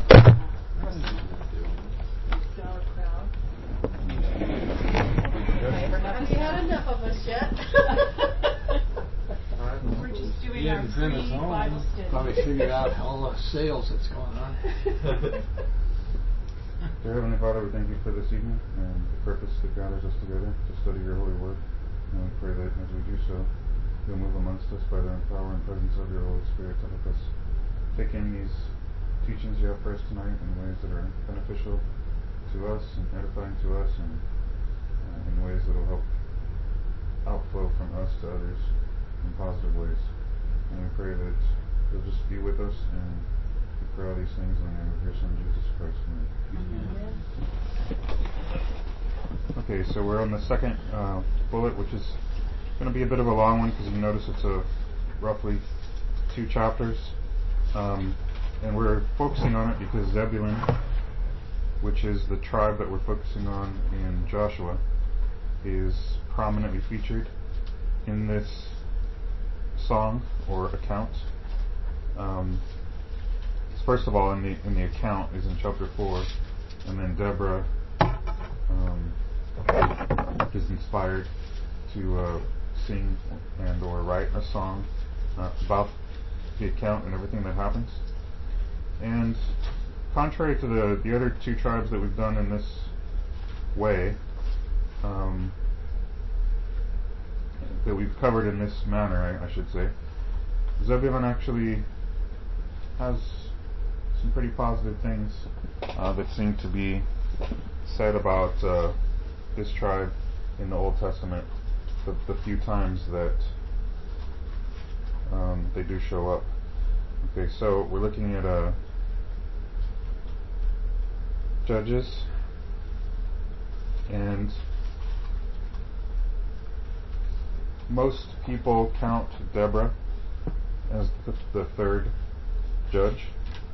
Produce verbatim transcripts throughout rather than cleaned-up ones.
Haven't you had enough of us yet? We're just doing our free Bible study. Probably figured out all the sales that's going on. Dear Heavenly Father, we thank you for this evening and the purpose that gathers us together to study your holy word. And we pray that as we do so, you'll move amongst us by the empowering presence of your Holy Spirit to help us take in these teachings you have for us tonight in ways that are beneficial to us and edifying to us, and uh, in ways that will help outflow from us to others in positive ways. And we pray that you'll just be with us, and we pray all these things in the name of your Son, Jesus Christ. Amen. Okay, so we're on the second uh, bullet, which is going to be a bit of a long one because you notice it's a roughly two chapters. Um, and we're focusing on it because Zebulun, which is the tribe that we're focusing on in Joshua, is prominently featured in this song or account. Um, first of all, in the in the account is in chapter four, and then Deborah um, is inspired to uh, sing and or write a song uh, about the account and everything that happens. And contrary to the the other two tribes that we've done in this way, um, that we've covered in this manner, I, I should say, Zebulun actually has some pretty positive things uh, that seem to be said about uh, this tribe in the Old Testament, the, the few times that um, they do show up. Okay, so we're looking at uh, Judges, and most people count Deborah as the, the third judge,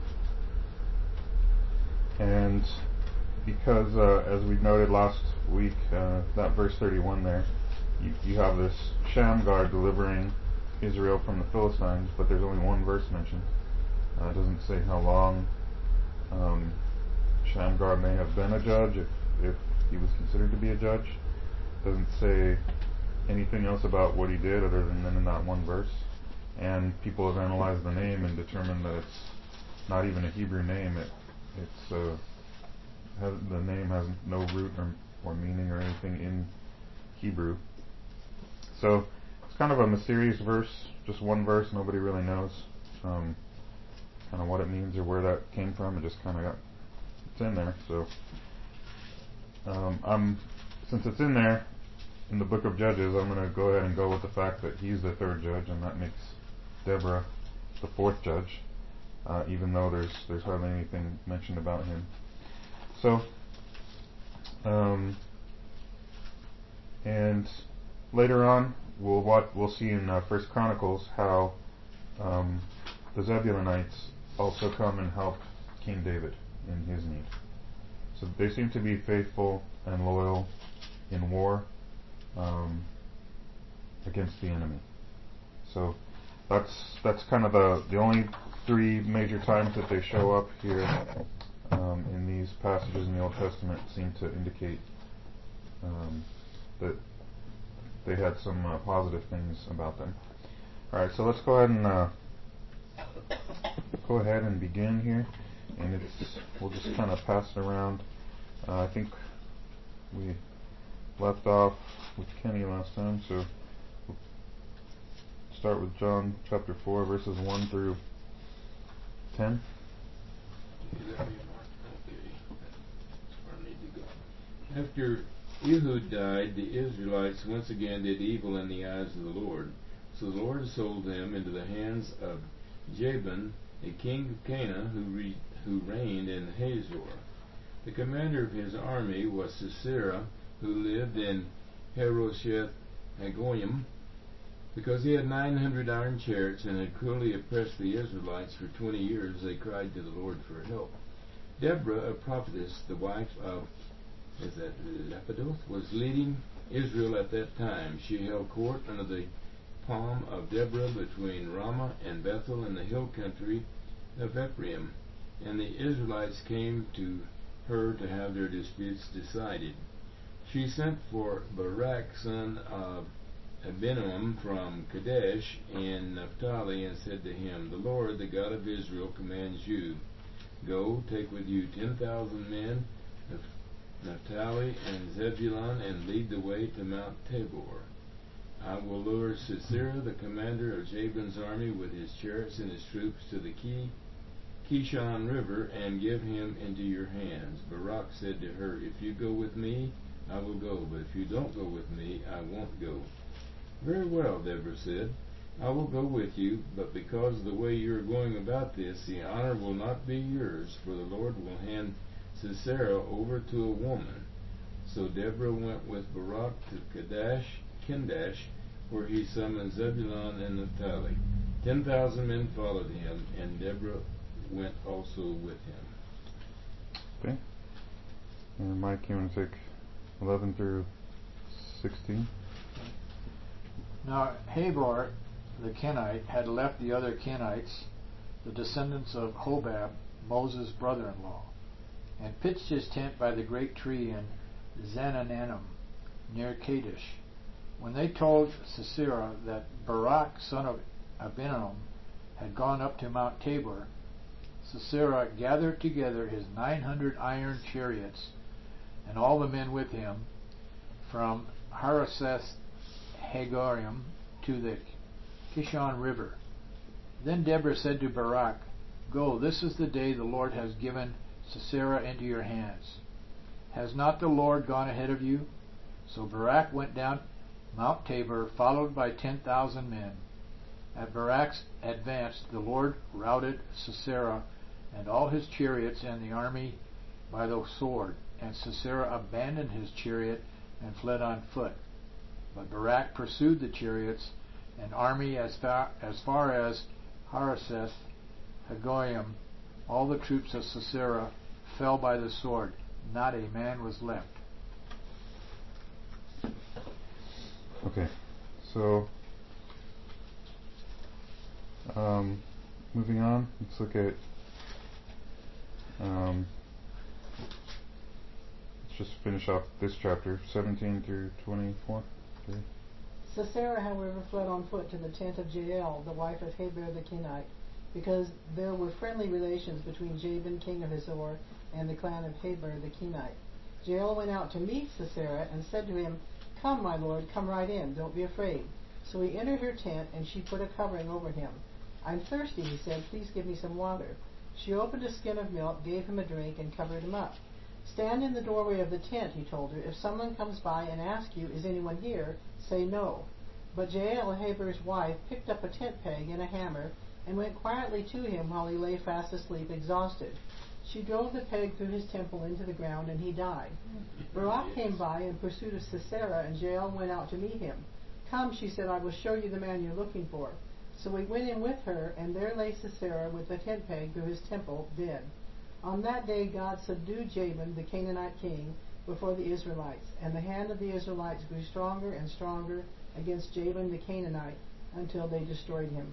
and because uh, as we noted last week, uh, that verse thirty-one there, you, you have this Shamgar delivering Israel from the Philistines, but there's only one verse mentioned. Uh, it doesn't say how long um, Shamgar may have been a judge, if, if he was considered to be a judge. It doesn't say anything else about what he did other than in that one verse. And people have analyzed the name and determined that it's not even a Hebrew name. It it's uh, has, the name has no root or, or meaning or anything in Hebrew. So it's kind of a mysterious verse, just one verse. Nobody really knows um, kind of what it means or where that came from. It just kind of got it's in there. So um, I'm since it's in there in the book of Judges, I'm going to go ahead and go with the fact that he's the third judge, and that makes Deborah the fourth judge, uh, even though there's there's hardly anything mentioned about him. So, um, and later on, we'll watch, we'll see in uh, First Chronicles how um, the Zebulunites also come and help King David in his need. So they seem to be faithful and loyal in war um, against the enemy. So that's that's kind of the the only three major times that they show up here um, in these passages in the Old Testament seem to indicate um, that they had some uh, positive things about them. All right, so let's go ahead and uh, go ahead and begin here, and it's we'll just kind of pass it around. Uh, I think we left off with Kenny last time, so we'll start with John chapter four, verses one through ten. After Ehud died, the Israelites once again did evil in the eyes of the Lord. So the Lord sold them into the hands of Jabin, a king of Canaan, who, re- who reigned in Hazor. The commander of his army was Sisera, who lived in Harosheth Hagoyim. Because he had nine hundred iron chariots and had cruelly oppressed the Israelites for twenty years, they cried to the Lord for help. Deborah, a prophetess, the wife of is that Lapidoth, was leading Israel at that time. She held court under the palm of Deborah between Ramah and Bethel in the hill country of Ephraim. And the Israelites came to her to have their disputes decided. She sent for Barak son of Abinoam from Kadesh in Naphtali, and said to him, The Lord, the God of Israel, commands you, Go, take with you ten thousand men of Naphtali and Zebulun, and lead the way to Mount Tabor. I will lure Sisera, the commander of Jabin's army, with his chariots and his troops to the Ki- Kishon River, and give him into your hands. Barak said to her, If you go with me, I will go, but if you don't go with me, I won't go. Very well, Deborah said, I will go with you, but because of the way you are going about this, the honor will not be yours, for the Lord will hand Sisera over to a woman. So Deborah went with Barak to Kadesh, Kindash, where he summoned Zebulun and Naphtali. Ten thousand men followed him, and Deborah went also with him. Okay. And Mike, you want to take eleven through sixteen? Now Habor the Kenite had left the other Kenites, the descendants of Hobab, Moses' brother-in-law, and pitched his tent by the great tree in Zananannim, near Kadesh. When they told Sisera that Barak son of Abinoam had gone up to Mount Tabor, Sisera gathered together his nine hundred iron chariots and all the men with him from Harosheth Hagorim to the Kishon River. Then Deborah said to Barak, Go, this is the day the Lord has given Sisera into your hands. Has not the Lord gone ahead of you? So Barak went down Mount Tabor, followed by ten thousand men. At Barak's advance, the Lord routed Sisera and all his chariots and the army by the sword, and Sisera abandoned his chariot and fled on foot. But Barak pursued the chariots and army as far as, far as Harosheth Hagoyim. All the troops of Sisera fell by the sword. Not a man was left. Okay, so um, moving on, let's look at um, let's just finish off this chapter, seventeen through twenty-four. Okay. Sisera, however, fled on foot to the tent of Jael, the wife of Heber the Kenite, because there were friendly relations between Jabin, king of Hazor, and the clan of Heber the Kenite. Jael went out to meet Sisera and said to him, Come, my lord, come right in, don't be afraid. So he entered her tent, and she put a covering over him. I'm thirsty, he said, please give me some water. She opened a skin of milk, gave him a drink, and covered him up. Stand in the doorway of the tent, he told her. If someone comes by and asks you, Is anyone here? Say no. But Jael, Heber's wife, picked up a tent peg and a hammer, and went quietly to him while he lay fast asleep, exhausted. She drove the peg through his temple into the ground, and he died. Barak came by in pursuit of Sisera, and Jael went out to meet him. Come, she said, I will show you the man you're looking for. So he went in with her, and there lay Sisera with the tent peg through his temple, dead. On that day God subdued Jabin, the Canaanite king, before the Israelites, and the hand of the Israelites grew stronger and stronger against Jabin the Canaanite, until they destroyed him.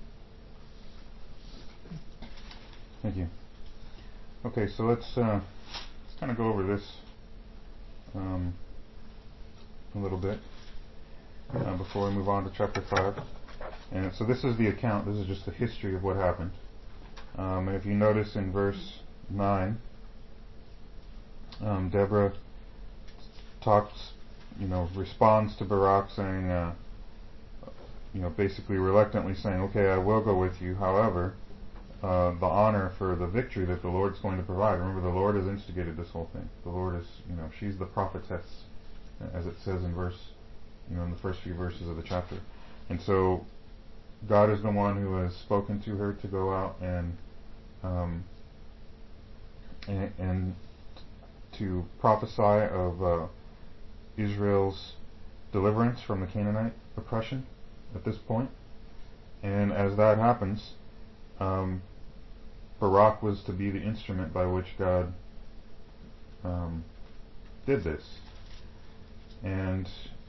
Thank you. Okay, so let's uh, let's kind of go over this um, a little bit uh, before we move on to chapter five. And so this is the account. This is just the history of what happened. Um, and if you notice in verse nine, um, Deborah talks, you know, responds to Barak saying, uh, you know, basically reluctantly saying, "Okay, I will go with you. However, Uh, the honor for the victory that the Lord's going to provide." Remember, the Lord has instigated this whole thing. The Lord is, you know, she's the prophetess, as it says in verse, you know, in the first few verses of the chapter. And so, God is the one who has spoken to her to go out and, um, and, and to prophesy of uh, Israel's deliverance from the Canaanite oppression at this point. And as that happens, um, Barak was to be the instrument by which God um, did this. And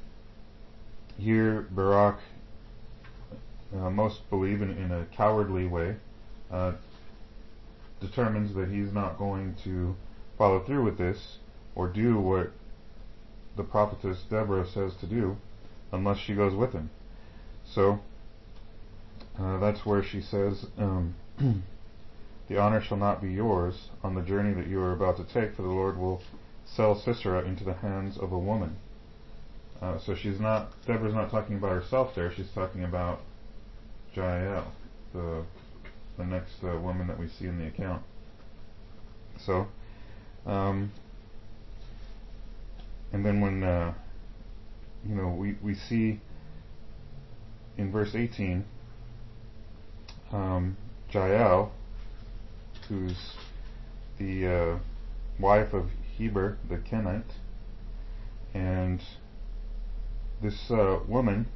here Barak, uh, most believe in, in a cowardly way, uh, determines that he's not going to follow through with this or do what the prophetess Deborah says to do unless she goes with him. So uh, that's where she says, um, the honor shall not be yours on the journey that you are about to take, for the Lord will sell Sisera into the hands of a woman. Uh, so she's not, Deborah's not talking about herself there, she's talking about Jael, the the next uh, woman that we see in the account. So, um, and then when, uh, you know, we, we see in verse eighteen, um, Jael, who's the uh, wife of Heber the Kenite, and this uh, woman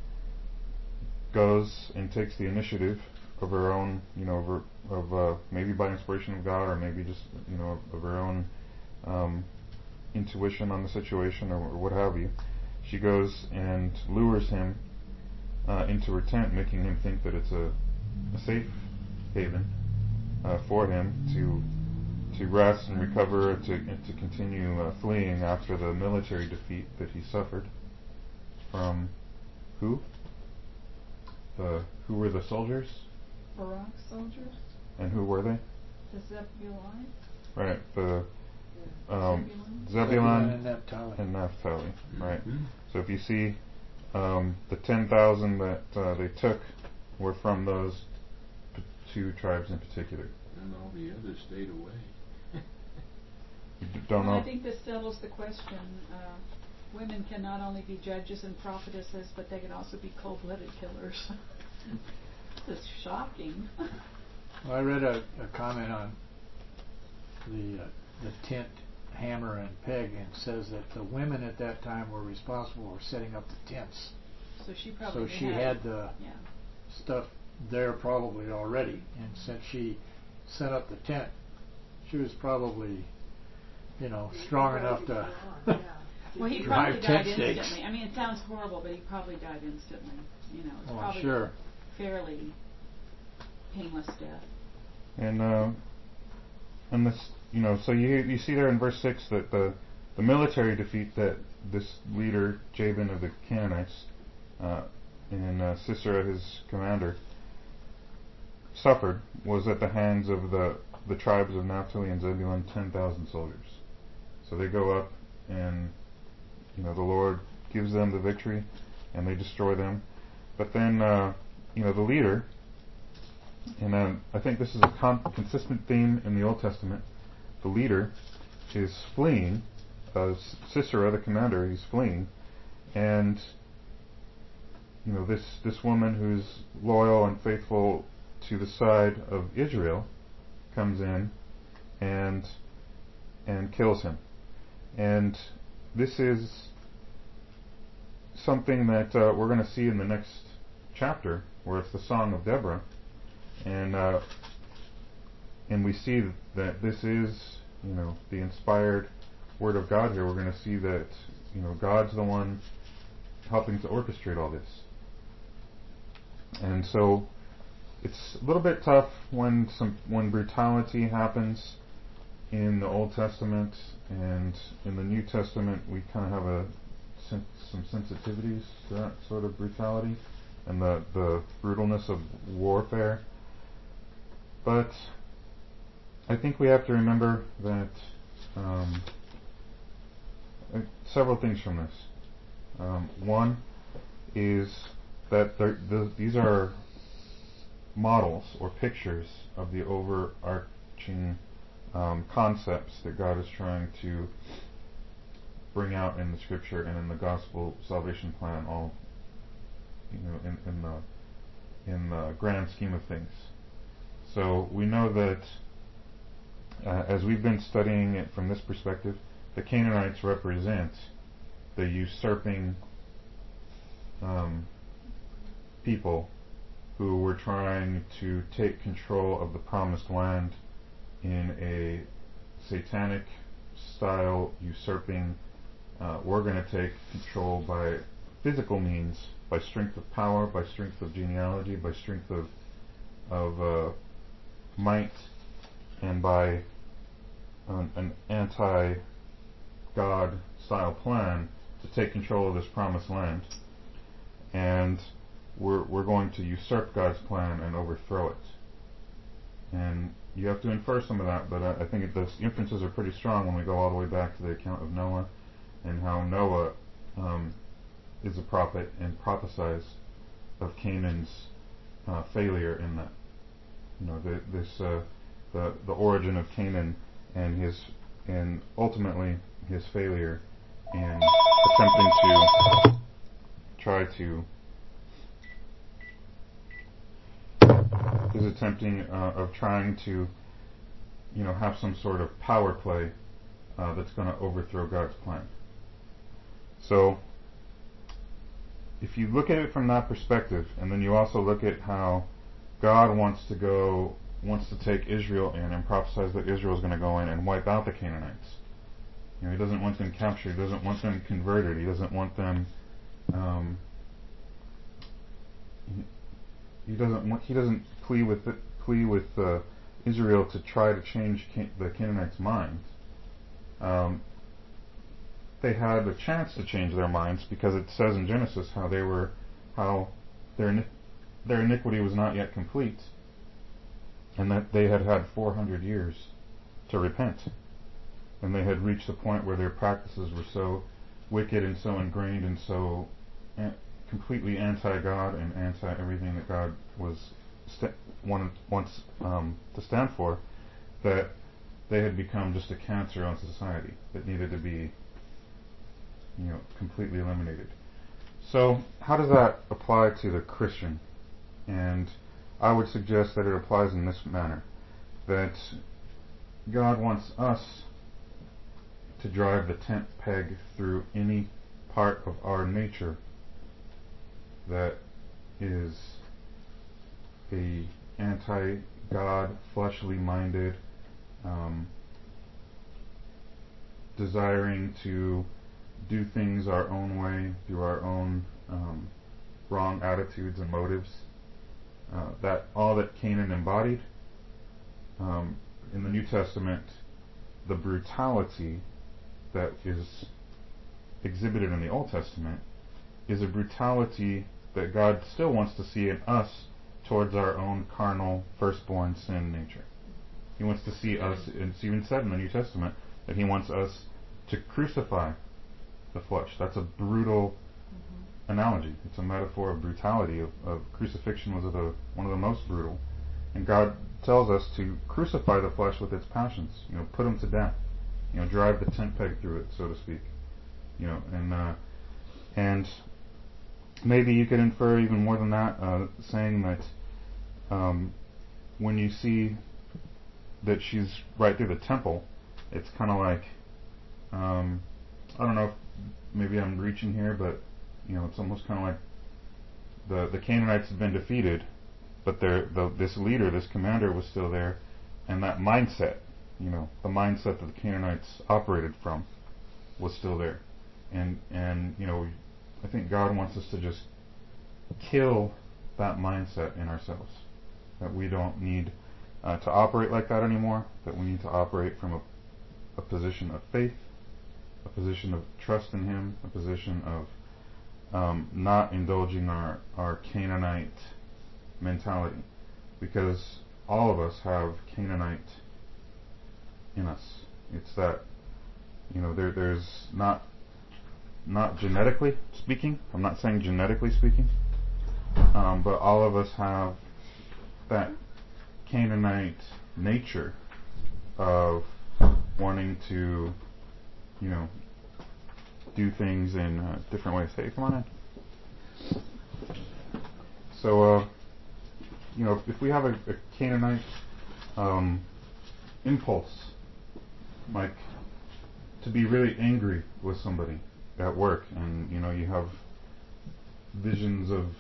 goes and takes the initiative of her own, you know, of, her, of uh, maybe by inspiration of God, or maybe just, you know, of her own um, intuition on the situation, or, or what have you. She goes and lures him uh, into her tent, making him think that it's a, a safe haven uh, for him to to rest and recover, to to continue uh, fleeing after the military defeat that he suffered from who? The who were the soldiers? Barak soldiers? And who were they? The Zebulon? Right, the um, Zebulun? Zebulun and Naphtali. and Naphtali. Mm-hmm. Right. So if you see um, the ten thousand that uh, they took were from those p- two tribes in particular. And all the others stayed away. You d- don't well, know. I think this settles the question. Uh, women can not only be judges and prophetesses, but they can also be cold-blooded killers. This is shocking. Well, I read a, a comment on the uh, the tent hammer and peg, and says that the women at that time were responsible for setting up the tents. So she probably So she had, had the yeah. stuff there probably already, and since she set up the tent, she was probably, you know, strong enough to Well, he drive probably died tent stakes. instantly. I mean, it sounds horrible, but he probably died instantly. You know, it's Oh, I'm probably sure. a fairly painless death. And uh, and this, you know, so you you see there in verse six that the the military defeat that this leader Jabin of the Canaanites uh, and uh, Sisera, his commander, suffered was at the hands of the the tribes of Naphtali and Zebulun, ten thousand soldiers. So they go up, and you know the Lord gives them the victory, and they destroy them. But then, uh, you know, the leader. And um, I think this is a con- consistent theme in the Old Testament. The leader is fleeing. Uh, Sisera, the commander, he's fleeing, and you know this this woman who's loyal and faithful to the side of Israel comes in and and kills him. And this is something that uh, we're going to see in the next chapter, where it's the Song of Deborah. And uh, and we see that this is, you know, the inspired word of God here. We're going to see that, you know, God's the one helping to orchestrate all this. And so it's a little bit tough when some when brutality happens in the Old Testament, and in the New Testament we kind of have a sen- some sensitivities to that sort of brutality and the the brutalness of warfare. But I think we have to remember that um, uh, several things from this. Um, one is that the, these are models or pictures of the overarching um, concepts that God is trying to bring out in the Scripture and in the gospel salvation plan, all, you know, in, in the in the grand scheme of things. So we know that uh, as we've been studying it from this perspective, the Canaanites represent the usurping um, people who were trying to take control of the promised land in a satanic style usurping. Uh, we're going to take control by physical means, by strength of power, by strength of genealogy, by strength of of uh, might, and by an, an anti-God style plan to take control of this promised land, and we're we're going to usurp God's plan and overthrow it. And you have to infer some of that, but I, I think it, the inferences are pretty strong when we go all the way back to the account of Noah, and how Noah um, is a prophet and prophesies of Canaan's uh, failure in that. You know, the, this uh, the the origin of Canaan and his and ultimately his failure in attempting to try to is attempting uh, of trying to you know have some sort of power play uh, that's going to overthrow God's plan. So if you look at it from that perspective, and then you also look at how God wants to go, wants to take Israel in and prophesies that Israel is going to go in and wipe out the Canaanites. You know, He doesn't want them captured. He doesn't want them converted. He doesn't want them. Um, he, he doesn't want. He doesn't plea with the, plea with uh, Israel to try to change Can- the Canaanites' minds. Um, they had a chance to change their minds, because it says in Genesis how they were, how their their iniquity was not yet complete, and that they had had four hundred years to repent, and they had reached a point where their practices were so wicked and so ingrained and so an- completely anti-God and anti-everything that God was st- wanted wants um, to stand for, that they had become just a cancer on society that needed to be, you know, completely eliminated. So how does that apply to the Christian? And I would suggest that it applies in this manner, that God wants us to drive the tent peg through any part of our nature that is a anti-God, fleshly minded, um, desiring to do things our own way through our own um, wrong attitudes and motives. Uh, that all that Canaan embodied um, in the New Testament, the brutality that is exhibited in the Old Testament is a brutality that God still wants to see in us towards our own carnal, firstborn sin nature. He wants to see us, it's even said in the New Testament, that He wants us to crucify the flesh. That's a brutal mm-hmm. analogy. It's a metaphor of brutality. Of, of crucifixion was the, one of the most brutal. And God tells us to crucify the flesh with its passions. You know, put them to death. You know, drive the tent peg through it, so to speak. You know, and uh, and maybe you could infer even more than that, uh, saying that um, when you see that she's right through the temple, it's kind of like, um, I don't know if maybe I'm reaching here, but you know, it's almost kind of like the the Canaanites had been defeated, but the this leader, this commander, was still there, and that mindset, you know, the mindset that the Canaanites operated from, was still there, and and you know, I think God wants us to just kill that mindset in ourselves, that we don't need uh, to operate like that anymore, that we need to operate from a, a position of faith, a position of trust in Him, a position of um, not indulging our, our Canaanite mentality, because all of us have Canaanite in us. It's that, you know, there there's not not genetically speaking, I'm not saying genetically speaking, um, but all of us have that Canaanite nature of wanting to, you know, do things in uh, different ways. Hey, come on in. So, uh, you know, if we have a, a Canaanite um, impulse, like to be really angry with somebody at work, and you know, you have visions of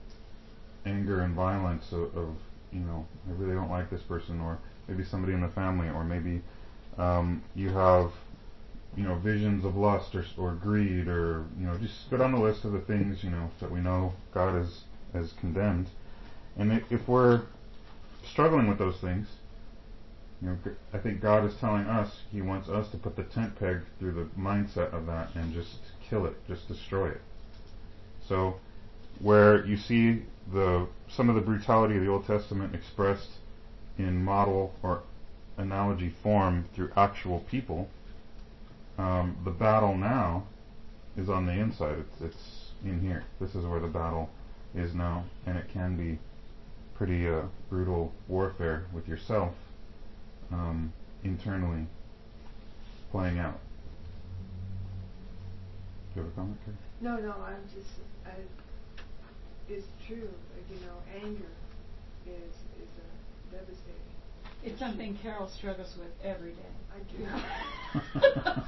anger and violence of, of you know, I really don't like this person, or maybe somebody in the family, or maybe um, you have, you know, visions of lust or, or greed, or, you know, just go down the list of the things, you know, that we know God has, has condemned. And if we're struggling with those things, You know, g- I think God is telling us He wants us to put the tent peg through the mindset of that and just kill it, just destroy it. So, where you see the some of the brutality of the Old Testament expressed in model or analogy form through actual people, um, the battle now is on the inside. It's, it's in here. This is where the battle is now, and it can be pretty uh, brutal warfare with yourself um, internally playing out. Do you have a comment, Karen? No, no, I'm just, I, it's true, like, you know, anger is, is uh, devastating. It's something Carol struggles with every day. I do.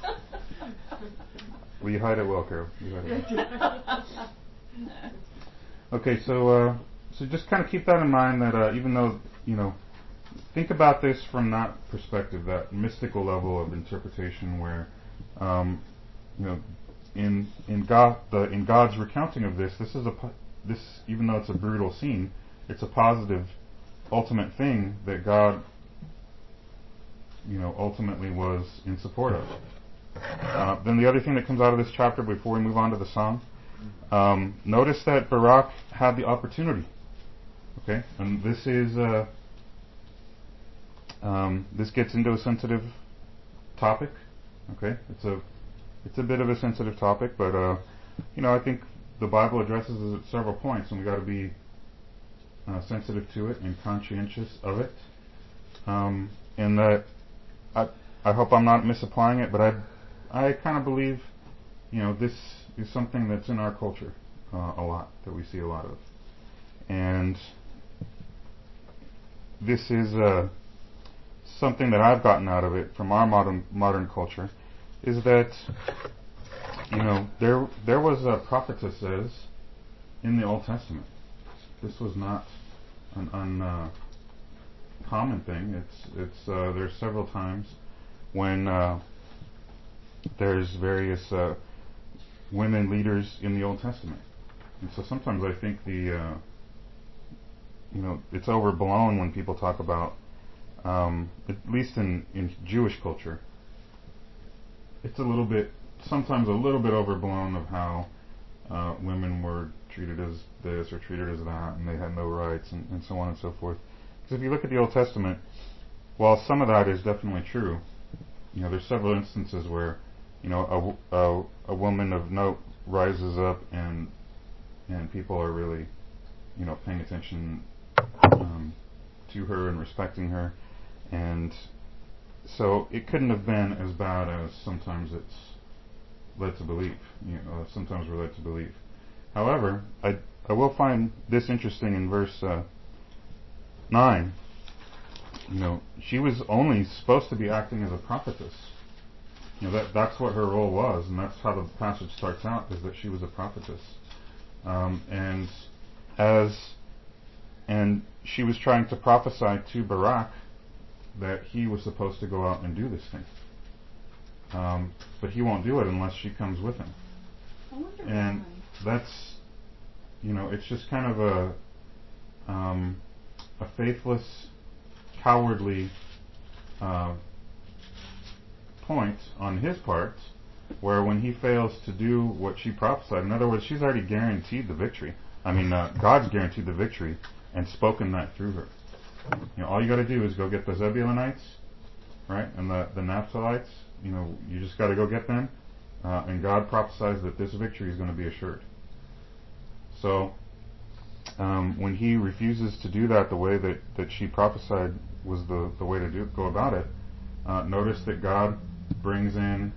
Well, you hide it well, Carol. You hide it well. Okay, so uh, so just kind of keep that in mind, that uh, even though, you know, think about this from that perspective, that mystical level of interpretation, where, um, you know, in in God the in God's recounting of this, this is a po- this even though it's a brutal scene, it's a positive, ultimate thing that God, you know, ultimately was in support of. Uh, then the other thing that comes out of this chapter before we move on to the song, um, notice that Barak had the opportunity. Okay, and this is uh, um, this gets into a sensitive topic. Okay, it's a it's a bit of a sensitive topic, but uh, you know, I think the Bible addresses it at several points, and we got to be uh, sensitive to it and conscientious of it. Um, and that I I hope I'm not misapplying it, but I I kind of believe, you know, this is something that's in our culture uh, a lot, that we see a lot of. And this is uh, something that I've gotten out of it from our modern modern culture, is that, you know, there there was a prophetesses in the Old Testament. This was not an uncommon uh, thing. It's it's uh, there's several times when uh, there's various uh, women leaders in the Old Testament, and so sometimes I think the uh, you know, it's overblown when people talk about, um, at least in, in Jewish culture, it's a little bit, sometimes a little bit overblown of how uh, women were treated as this or treated as that, and they had no rights, and, and so on and so forth. Because if you look at the Old Testament, while some of that is definitely true, you know, there's several instances where, you know, a, a, a woman of note rises up and and people are really, you know, paying attention um, to her and respecting her, and so it couldn't have been as bad as sometimes it's led to believe. You know, sometimes we're led to believe. However, I I will find this interesting in verse uh, nine. You know, she was only supposed to be acting as a prophetess. You know, that that's what her role was, and that's how the passage starts out, is that she was a prophetess. Um, and as and she was trying to prophesy to Barak that he was supposed to go out and do this thing. Um, but he won't do it unless she comes with him. I wonder And why. that's, you know, it's just kind of a um, a faithless, cowardly uh, point on his part, where when he fails to do what she prophesied, in other words, she's already guaranteed the victory. I mean, uh, God's guaranteed the victory and spoken that through her. You know, all you got to do is go get the Zebulunites, right, and the the Naphtalites. You know, you just got to go get them, uh, and God prophesies that this victory is going to be assured. So, um, when he refuses to do that the way that, that she prophesied was the, the way to do go about it, uh, notice that God brings in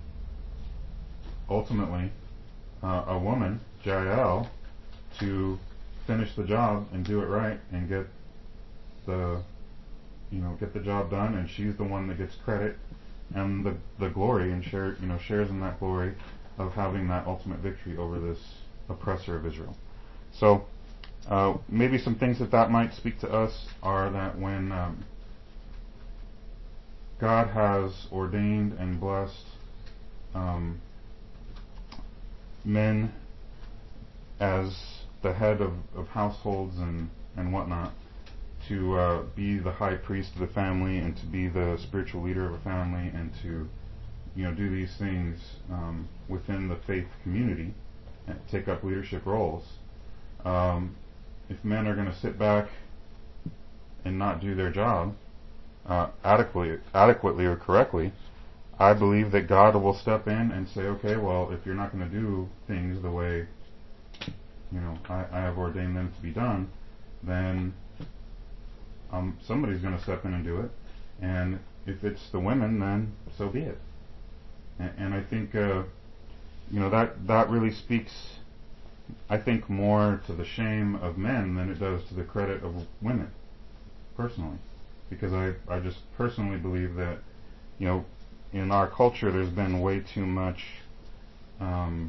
ultimately uh, a woman, Jael, to finish the job and do it right and get the you know get the job done, and she's the one that gets credit and the the glory, and share you know shares in that glory of having that ultimate victory over this oppressor of Israel. So uh, maybe some things that that might speak to us are that when um, God has ordained and blessed um, men as the head of, of households and, and whatnot to uh, be the high priest of the family and to be the spiritual leader of a family and to, you know, do these things um, within the faith community and take up leadership roles. Um, if men are going to sit back and not do their job uh, adequately, adequately or correctly, I believe that God will step in and say, okay, well, if you're not going to do things the way, you know, I, I have ordained them to be done, then um, somebody's going to step in and do it. And if it's the women, then so be it. And, and I think, uh, you know, that that really speaks, I think, more to the shame of men than it does to the credit of women, personally. Because I, I just personally believe that, you know, in our culture there's been way too much, um,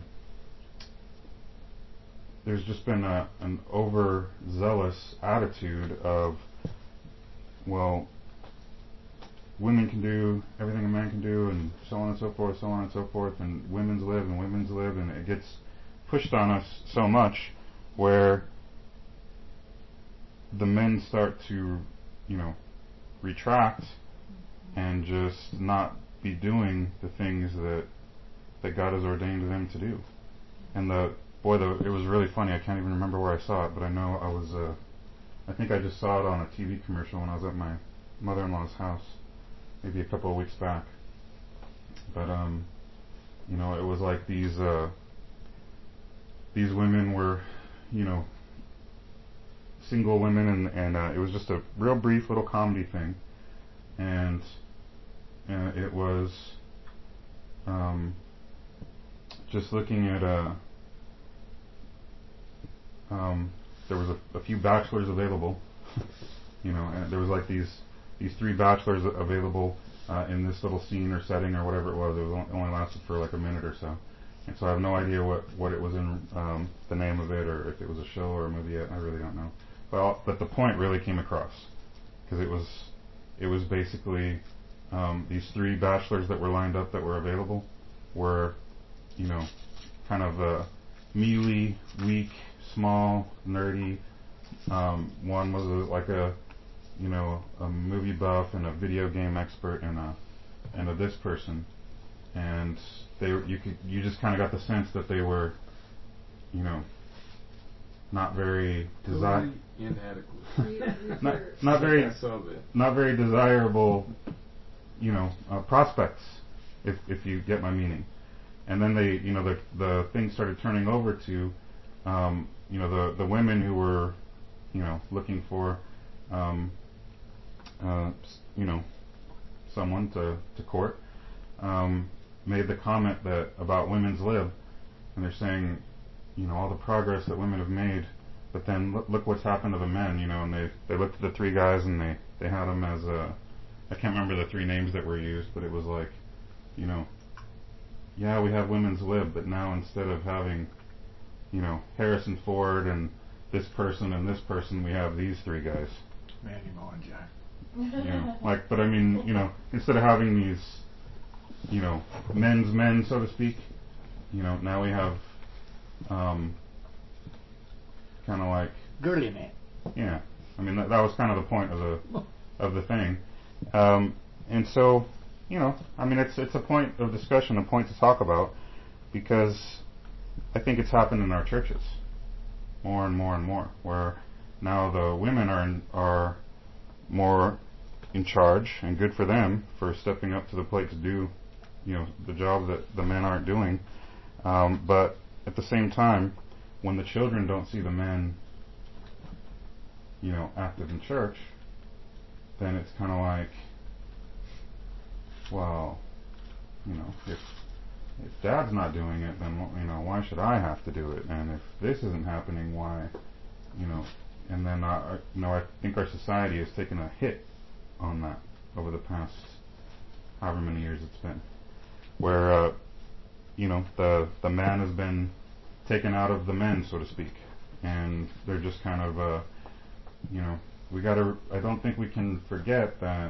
there's just been a, an overzealous attitude of, well, women can do everything a man can do, and so on and so forth, so on and so forth, and women's live and women's live, and it gets pushed on us so much where the men start to, you know, retract and just not be doing the things that that God has ordained them to do. And the boy, the it was really funny. I can't even remember where I saw it, but I know I was. Uh, I think I just saw it on a T V commercial when I was at my mother-in-law's house, maybe a couple of weeks back. But um, you know, it was like these uh, these women were, you know, single women, and and uh, it was just a real brief little comedy thing, and uh, it was um, just looking at a. Um, there was a, a few bachelors available, you know, and there was like these these three bachelors available uh, in this little scene or setting or whatever it was. It was only, only lasted for like a minute or so, and so I have no idea what, what it was in um, the name of it, or if it was a show or a movie yet. I really don't know. But but the point really came across, because it was it was basically um, these three bachelors that were lined up that were available were, you know, kind of uh, mealy, weak, small, nerdy. Um, one was a, like a, you know, a movie buff and a video game expert, and a and a this person, and they you could you just kind of got the sense that they were, you know, not very desirable, inadequate, not not very I saw that. not very desirable, you know, uh, prospects, if if you get my meaning. And then they, you know, the the thing started turning over to, um, you know, the the women who were, you know, looking for, um, uh, you know, someone to to court, um, made the comment that about women's lib, and they're saying, you know, all the progress that women have made, but then look, look what's happened to the men, you know, and they they looked at the three guys and they they had them as a, I can't remember the three names that were used, but it was like, you know, yeah, we have women's lib, but now instead of having, you know, Harrison Ford and this person and this person, we have these three guys. Manny Moe and Jack. You know, like, but I mean, you know, instead of having these, you know, men's men, so to speak, you know, now we have, um, kind of like Girly man. Yeah, I mean that, that was kind of the point of the of the thing, um, and so, you know, I mean it's it's a point of discussion, a point to talk about, because I think it's happened in our churches more and more and more, where now the women are in, are more in charge, and good for them for stepping up to the plate to do, you know, the job that the men aren't doing, um, but at the same time, when the children don't see the men, you know, active in church, then it's kind of like, well, you know, if if dad's not doing it, then, you know, why should I have to do it? And if this isn't happening, why, you know? And then, uh, you know, I think our society has taken a hit on that over the past however many years it's been, where, uh, you know, the the man has been taken out of the men, so to speak, and they're just kind of, uh, you know, we gotta, I don't think we can forget that,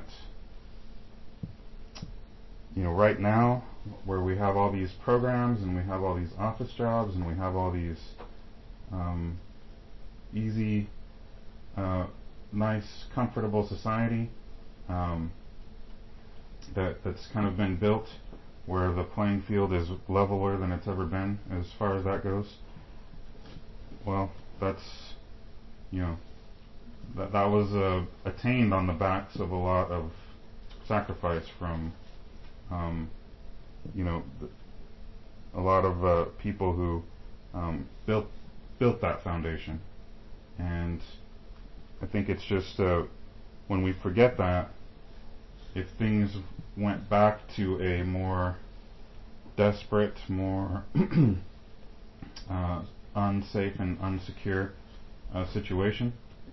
you know, right now, where we have all these programs and we have all these office jobs and we have all these um, easy uh, nice, comfortable society um, that that's kind of been built where the playing field is leveler than it's ever been as far as that goes. Well, that's, you know, that that was uh, attained on the backs of a lot of sacrifice from, um, you know, a lot of uh, people who um, built built that foundation. And I think it's just uh, when we forget that, if things went back to a more desperate, more uh, unsafe and unsecure uh, situation,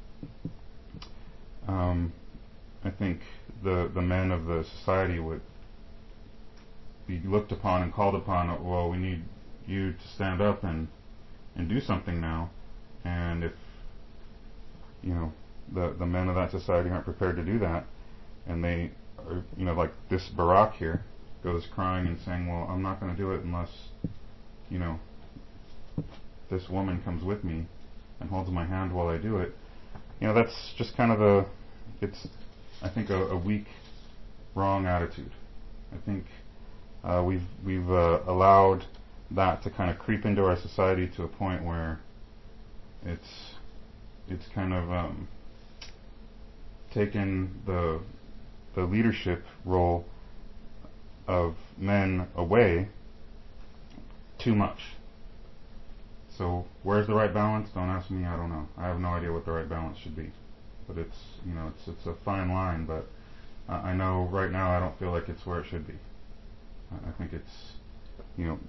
um, I think the the men of the society would be looked upon and called upon. Well, we need you to stand up and and do something now. And if you know the the men of that society aren't prepared to do that, and they are, you know, like this Barak here goes crying and saying, well, I'm not going to do it unless, you know, this woman comes with me and holds my hand while I do it. You know, that's just kind of a, it's, I think, a, a weak, wrong attitude. I think uh, we've we've uh, allowed that to kind of creep into our society to a point where it's it's kind of um, taken the the leadership role of men away too much. So where's the right balance? Don't ask me. I don't know. I have no idea what the right balance should be. But it's, you know, it's it's a fine line. But uh, I know right now I don't feel like it's where it should be. I think it's, you know,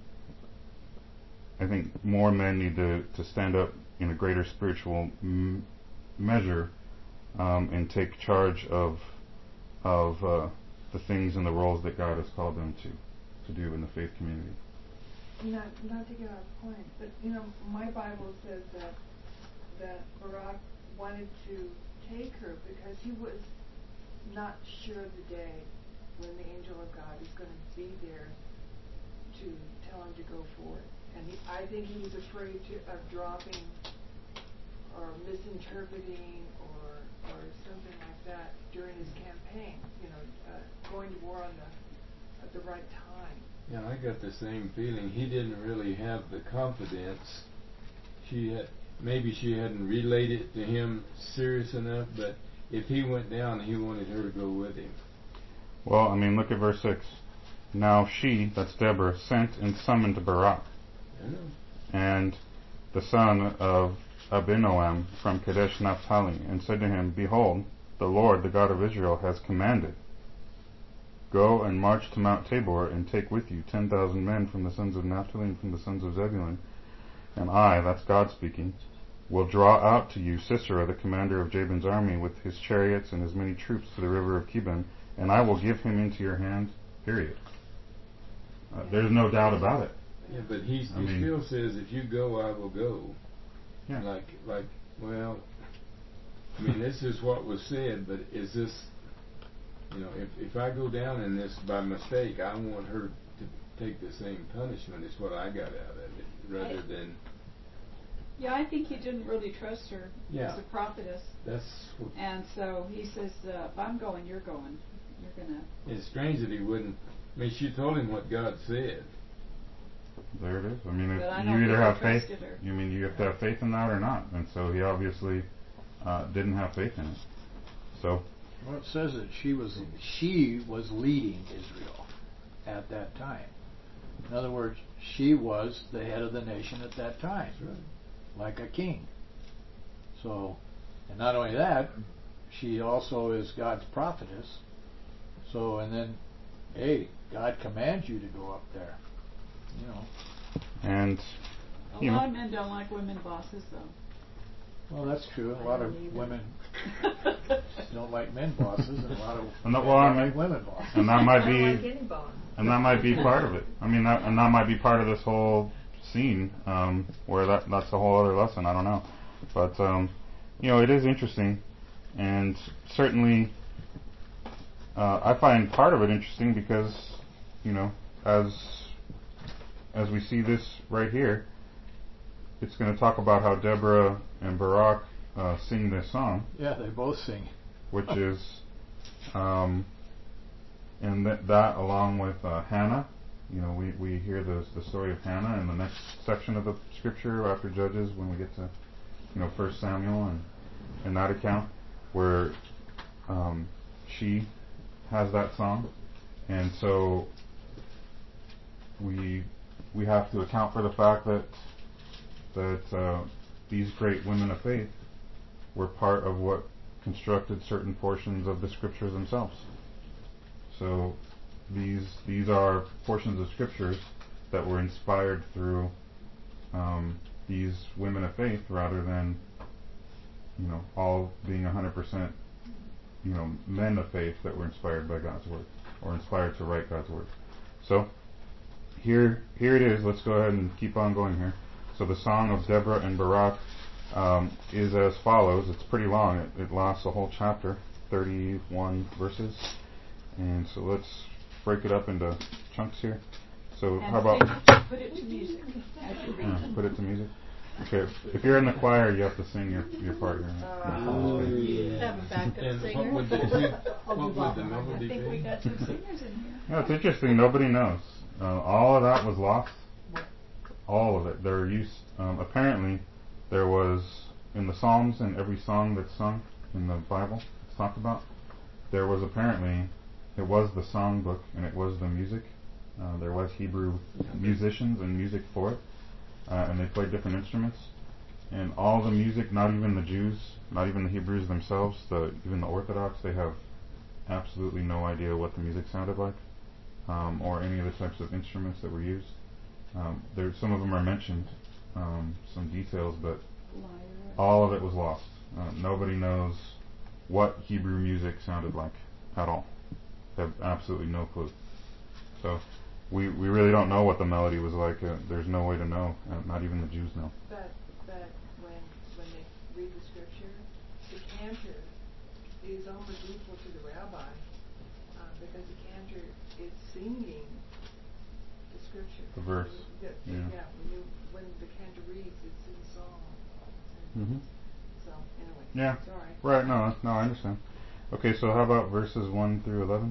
I think more men need to, to stand up in a greater spiritual m- measure um, and take charge of of uh, the things and the roles that God has called them to to do in the faith community. Not not to get off point, but you know, my Bible says that that Barak wanted to take her because he was not sure the day when the angel of God is going to be there to tell him to go forward. And he, I think he was afraid to, of dropping or misinterpreting or or something like that during his campaign. You know, uh, going to war on the at the right time. Yeah, I got the same feeling. He didn't really have the confidence. She had, maybe she hadn't relayed it to him serious enough, but if he went down, he wanted her to go with him. Well, I mean, look at verse six. Now she, that's Deborah, sent and summoned Barak, I know. and the son of Abinoam from Kadesh Naphtali, and said to him, Behold, the Lord, the God of Israel, has commanded, Go and march to Mount Tabor, and take with you ten thousand men from the sons of Naphtali and from the sons of Zebulun. And I, that's God speaking, will draw out to you Sisera, the commander of Jabin's army, with his chariots and his many troops to the river of Kidron, and I will give him into your hand, period. Uh, there's no doubt about it. Yeah, but he, he I mean, still says, if you go, I will go. Yeah. Like, like, well, I mean, this is what was said, but is this, you know, if if I go down in this by mistake, I want her to take the same punishment as what I got out of it, rather I, than. Yeah, I think he didn't really trust her Yeah. as a prophetess. That's what, And so he says, uh, if I'm going, you're going. You're going to. it's strange that he wouldn't. I mean, she told him what God said. There it is. I mean, But I if don't you either think have he faith, trusted her. you mean you have to have faith in that or not, and so he obviously uh, didn't have faith in it. So, Well, it says that she was she was leading Israel at that time. In other words, she was the head of the nation at that time, That's right. like a king. So, and not only that, she also is God's prophetess. So, and then, hey, God commands you to go up there. You know. and A you lot know, of men don't like women bosses, though. Well, that's true. A I lot of don't either. women don't like men bosses, and a lot of And that- men well, I don't mean- like women bosses. and that might I don't like be, any boss. and that might be part of it. I mean, that and that might be part of this whole scene, um, where that that's a whole other lesson. I don't know, but um, you know, it is interesting, and certainly, uh, I find part of it interesting because, you know, as as we see this right here, it's going to talk about how Deborah and Barak uh, sing this song. Yeah, they both sing. Which is, um, and th- that along with uh, Hannah. You know, we, we hear the the story of Hannah in the next section of the scripture after Judges, when we get to, you know, First Samuel and in that account, where um, she has that song, and so we we have to account for the fact that that uh, these great women of faith were part of what constructed certain portions of the scriptures themselves. So these these are portions of scriptures that were inspired through um, these women of faith, rather than, you know, all being one hundred percent, you know, men of faith that were inspired by God's word, or inspired to write God's word. So here here it is. Let's go ahead and keep on going here. So the song of Deborah and Barak um, is as follows. It's pretty long. It, it lasts a whole chapter, thirty-one verses. And so let's break it up into chunks here. So And how about put it to music as you read. yeah, put it to music? Okay. If you're in the choir, you have to sing your your part here. Oh, yeah. Have a backup And singer. what would the, what would the I melody think we be? got some singers in here. No, it's interesting. Nobody knows. Uh, all of that was lost. All of it. There are used. Um, apparently, there was in the Psalms and every song that's sung in the Bible, it's talked about. There was apparently, it was the song book and it was the music. Uh, there was Hebrew musicians and music for it, uh, and they played different instruments. And all the music, not even the Jews, not even the Hebrews themselves, the even the Orthodox, they have absolutely no idea what the music sounded like, um, or any of the types of instruments that were used. Um, there, some of them are mentioned, um, some details, but all of it was lost. Uh, nobody knows what Hebrew music sounded like at all. They have absolutely no clue. So we we really don't know what the melody was like. Uh, there's no way to know. Uh, not even the Jews know. But but when when they read the scripture, the cantor is almost equal to the rabbi, uh, because the cantor is singing the scripture. The verse. The, the, Yeah. yeah. When you when the cantor reads, it's in song. Mm-hmm. So anyway. Yeah. It's all right. Right. No. No. I understand. Okay. So how about verses one through eleven?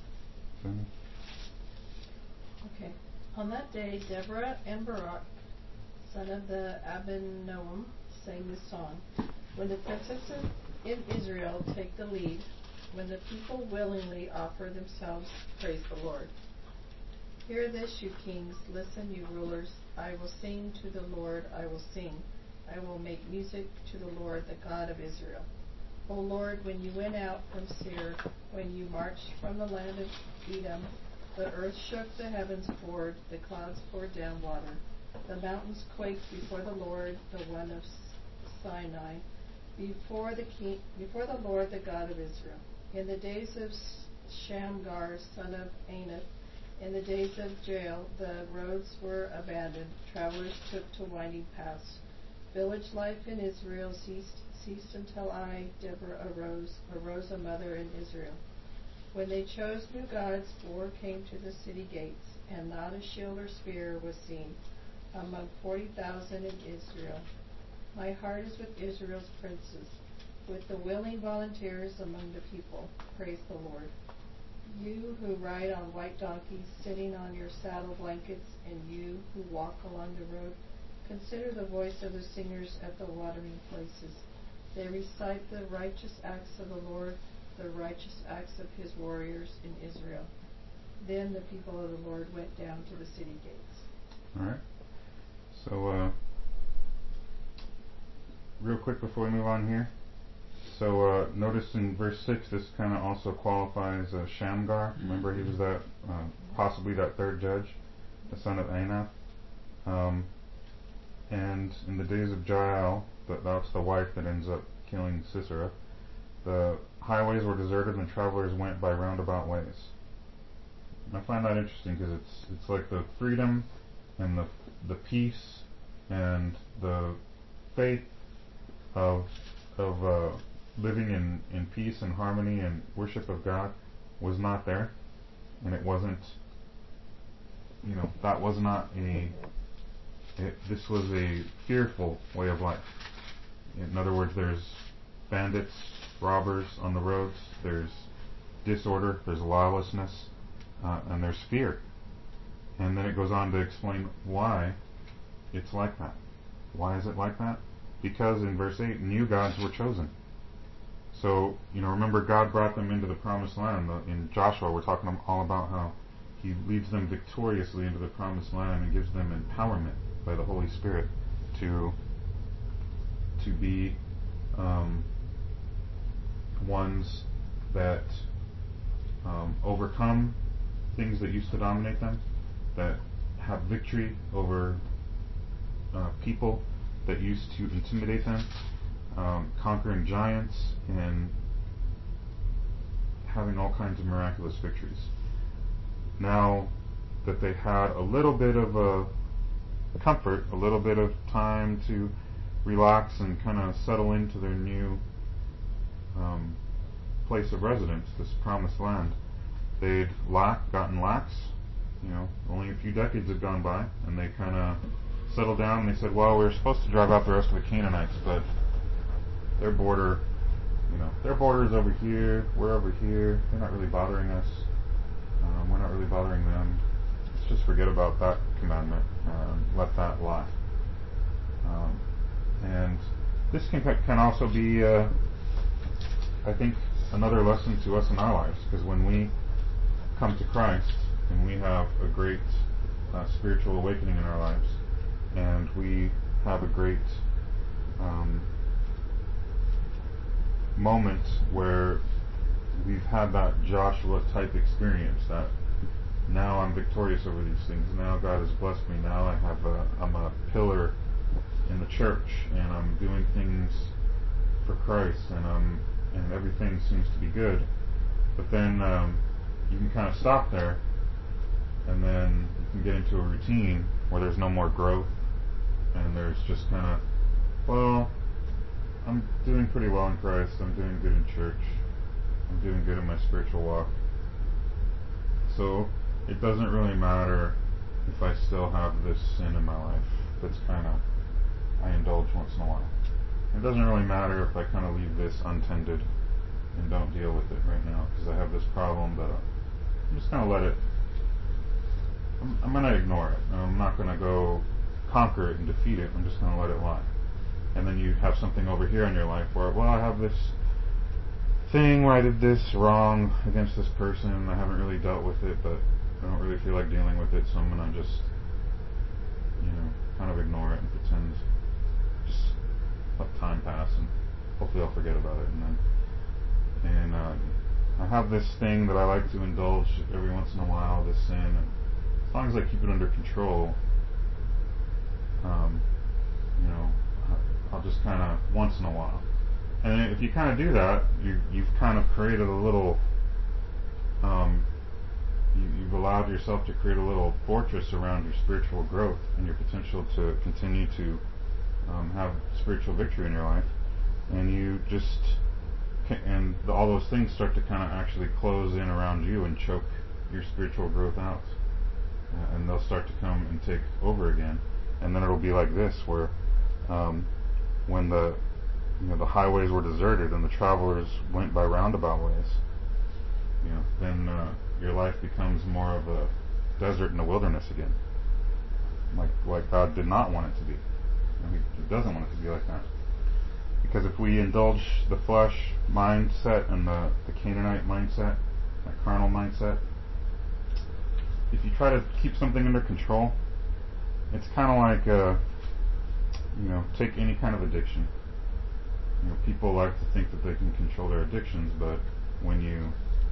Okay. On that day, Deborah and Barak, son of the Abinoam, sang this song. When the princesses in Israel take the lead, when the people willingly offer themselves, praise the Lord. Hear this, you kings. Listen, you rulers. I will sing to the Lord. I will sing. I will make music to the Lord, the God of Israel. O Lord, when you went out from Seir, when you marched from the land of Edom, the earth shook, the heavens poured, the clouds poured down water. The mountains quaked before the Lord, the one of Sinai, before the king, before the Lord, the God of Israel. In the days of Shamgar, son of Anath, in the days of Jael, the roads were abandoned. Travelers took to winding paths. Village life in Israel ceased, ceased until I, Deborah, arose, arose a mother in Israel. When they chose new gods, war came to the city gates, and not a shield or spear was seen among forty thousand in Israel. My heart is with Israel's princes, with the willing volunteers among the people. Praise the Lord. You who ride on white donkeys, sitting on your saddle blankets, and you who walk along the road, consider the voice of the singers at the watering places. They recite the righteous acts of the Lord, the righteous acts of his warriors in Israel. Then the people of the Lord went down to the city gates. All right. So, uh, real quick before we move on here. So, uh, notice in verse six, this kind of also qualifies uh, Shamgar. Remember, he was that, uh, possibly that third judge, the son of Anath. Um, and in the days of Jael, that, that's the wife that ends up killing Sisera, the highways were deserted and travelers went by roundabout ways. And I find that interesting because it's it's like the freedom and the the peace and the faith of of uh, living in, in peace and harmony and worship of God was not there, and it wasn't. You know, that was not a. It, this was a fearful way of life, In other words, there's bandits, robbers on the roads, there's disorder, there's lawlessness, uh, and there's fear. And then it goes on to explain why it's like that. Why is it like that? Because in verse eight, new gods were chosen. So, you know, remember God brought them into the promised land. In Joshua, we're talking all about how He leads them victoriously into the promised land and gives them empowerment by the Holy Spirit to to be um, ones that um, overcome things that used to dominate them, that have victory over uh, people that used to intimidate them, um, conquering giants and having all kinds of miraculous victories. Now that they had a little bit of a comfort, a little bit of time to relax and kind of settle into their new um, place of residence, this promised land, they'd lack, gotten lax. You know, only a few decades had gone by, and they kind of settled down and they said, well, we were supposed to drive out the rest of the Canaanites, but their border, you know, their border is over here, we're over here, they're not really bothering us, um, we're not really bothering them. Let's just forget about that commandment, um, let that lie. Um, and this can can also be, uh, I think, another lesson to us in our lives, because when we come to Christ and we have a great uh, spiritual awakening in our lives, and we have a great um, moment where we've had that Joshua type experience, that now I'm victorious over these things, now God has blessed me, now I have a, I'm a pillar in the church, and I'm doing things for Christ, and I'm and everything seems to be good. But then um, you can kind of stop there, and then you can get into a routine where there's no more growth, and there's just kind of, well, I'm doing pretty well in Christ, I'm doing good in church, I'm doing good in my spiritual walk. So it doesn't really matter if I still have this sin in my life that's kind of, I indulge once in a while. It doesn't really matter if I kind of leave this untended and don't deal with it right now, because I have this problem, but I'm just going to let it, I'm, I'm going to ignore it. I'm not going to go conquer it and defeat it. I'm just going to let it lie. And then you have something over here in your life where, well, I have this thing where I did this wrong against this person. I haven't really dealt with it, but I don't really feel like dealing with it, so I'm going to just, you know, kind of ignore it and pretend, just let time pass, and hopefully I'll forget about it. And then, and uh, I have this thing that I like to indulge every once in a while, this sin, and as long as I keep it under control, um, you know, I'll just kind of once in a while. And if you kind of do that, you, you've kind of created a little, um, you, you've allowed yourself to create a little fortress around your spiritual growth and your potential to continue to um, have spiritual victory in your life. And you just, and all those things start to kind of actually close in around you and choke your spiritual growth out. Uh, and they'll start to come and take over again. And then it'll be like this, where um, when the you know the highways were deserted and the travelers went by roundabout ways, you know, then uh, your life becomes more of a desert and a wilderness again, like like God did not want it to be. You know, he, he doesn't want it to be like that. Because if we indulge the flesh mindset and the, the Canaanite mindset, that carnal mindset, if you try to keep something under control, it's kind of like, uh, you know, take any kind of addiction. You know, people like to think that they can control their addictions, but when you,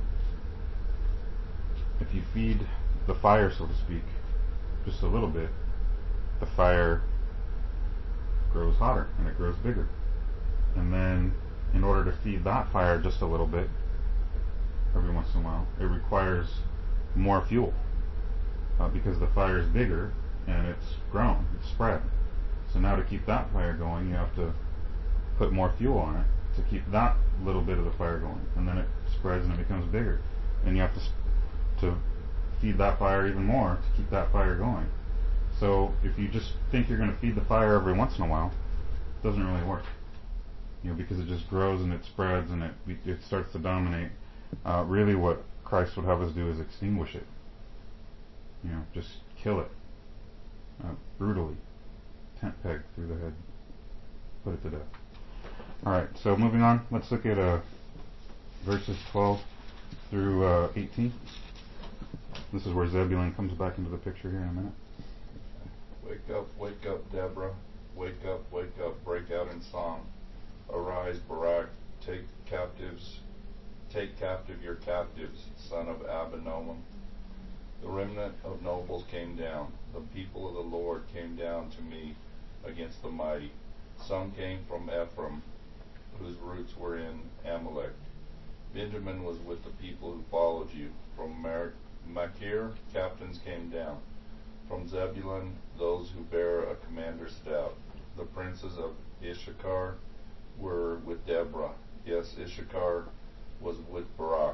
if you feed the fire, so to speak, just a little bit, the fire grows hotter and it grows bigger. And then, in order to feed that fire just a little bit, every once in a while, it requires more fuel. Uh, because the fire is bigger and it's grown, it's spread. So now to keep that fire going, you have to put more fuel on it to keep that little bit of the fire going. And then it spreads and it becomes bigger. And you have to, to feed that fire even more to keep that fire going. So if you just think you're going to feed the fire every once in a while, it doesn't really work. you know, because it just grows and it spreads and it it starts to dominate. Uh, really, what Christ would have us do is extinguish it. You know, just kill it uh, brutally, tent peg through the head, put it to death. All right, so moving on, let's look at uh, verses twelve through uh, eighteen. This is where Zebulun comes back into the picture here in a minute. Wake up, wake up, Deborah. Wake up, wake up, break out in song. Arise, Barak, take captives, take captive your captives, son of Abinoam. The remnant of nobles came down. The people of the Lord came down to me against the mighty. Some came from Ephraim, whose roots were in Amalek. Benjamin was with the people who followed you. From Mar- Machir, captains came down. From Zebulun, those who bear a commander's staff. The princes of Issachar were with Deborah. Yes, Issachar was with Barak.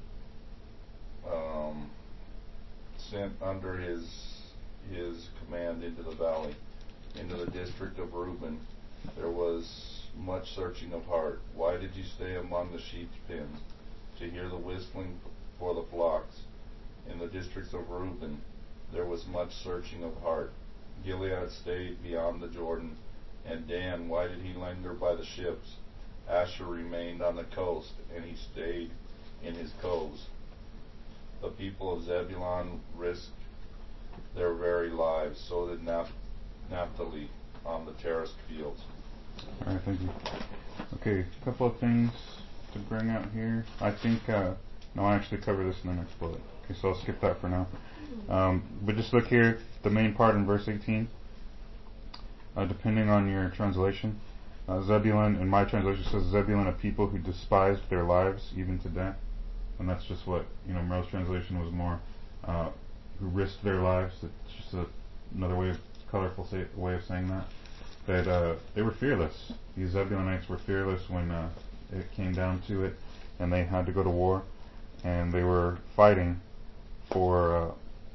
Um, sent under his his command into the valley, into the district of Reuben. There was much searching of heart. Why did you stay among the sheep's pens, to hear the whistling for the flocks? In the districts of Reuben there was much searching of heart. Gilead stayed beyond the Jordan, and Dan, why did he linger by the ships? Asher remained on the coast, and he stayed in his coves. The people of Zebulun risked their very lives, so did Naph- Naphtali on the terraced fields. All right, thank you. Okay, a couple of things to bring out here. I think, uh, no, I actually cover this in the next bullet. Okay, so I'll skip that for now. Um, but just look here, the main part in verse eighteen. Uh, depending on your translation, uh, Zebulun, in my translation, says Zebulun, a people who despised their lives even to death. And that's just what, you know, Merle's translation was more, uh, who risked their lives. It's just a, another way of, colorful say, way of saying that. That uh, they were fearless. These Zebulunites were fearless when uh, it came down to it, and they had to go to war, and they were fighting for uh,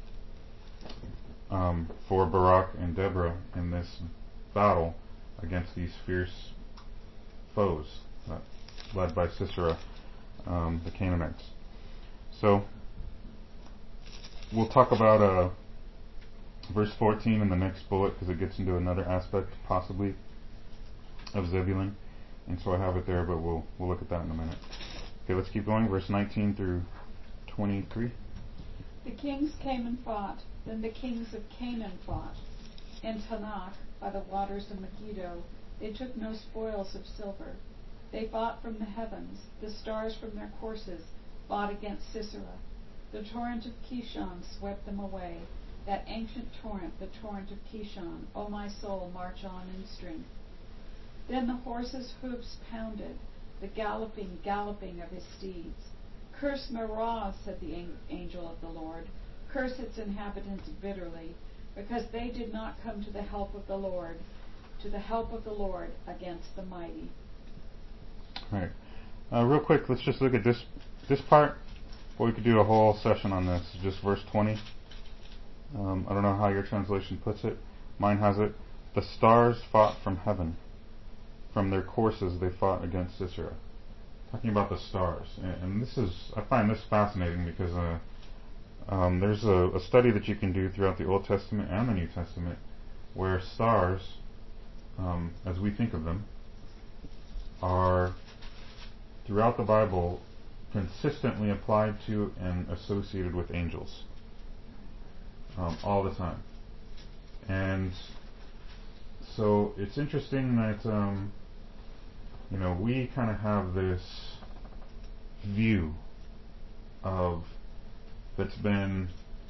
um, for Barak and Deborah in this battle against these fierce foes, uh, led by Sisera, um, the Canaanites. So we'll talk about uh, verse fourteen in the next bullet, because it gets into another aspect possibly of Zebulun, and so I have it there, but we'll we'll look at that in a minute. Okay, let's keep going. Verse nineteen through twenty-three. The kings came and fought. Then the kings of Canaan fought. In Tanakh, by the waters of Megiddo, they took no spoils of silver. They fought from the heavens. The stars from their courses fought against Sisera. The torrent of Kishon swept them away. That ancient torrent, the torrent of Kishon. O my soul, march on in strength. Then the horses' hoofs pounded, the galloping, galloping of his steeds. Curse Merah, said the angel of the Lord. Curse its inhabitants bitterly, because they did not come to the help of the Lord, to the help of the Lord against the mighty. All right. Uh, real quick, let's just look at this this part. Well, we could do a whole session on this. Just verse twenty. Um, I don't know how your translation puts it. Mine has it. The stars fought from heaven. From their courses they fought against Sisera. Talking about the stars. And, and this is, I find this fascinating because uh, um, there's a, a study that you can do throughout the Old Testament and the New Testament where stars, um, as we think of them, are throughout the Bible consistently applied to and associated with angels. Um, all the time. And so it's interesting that um, you know, we kind of have this view of that's been,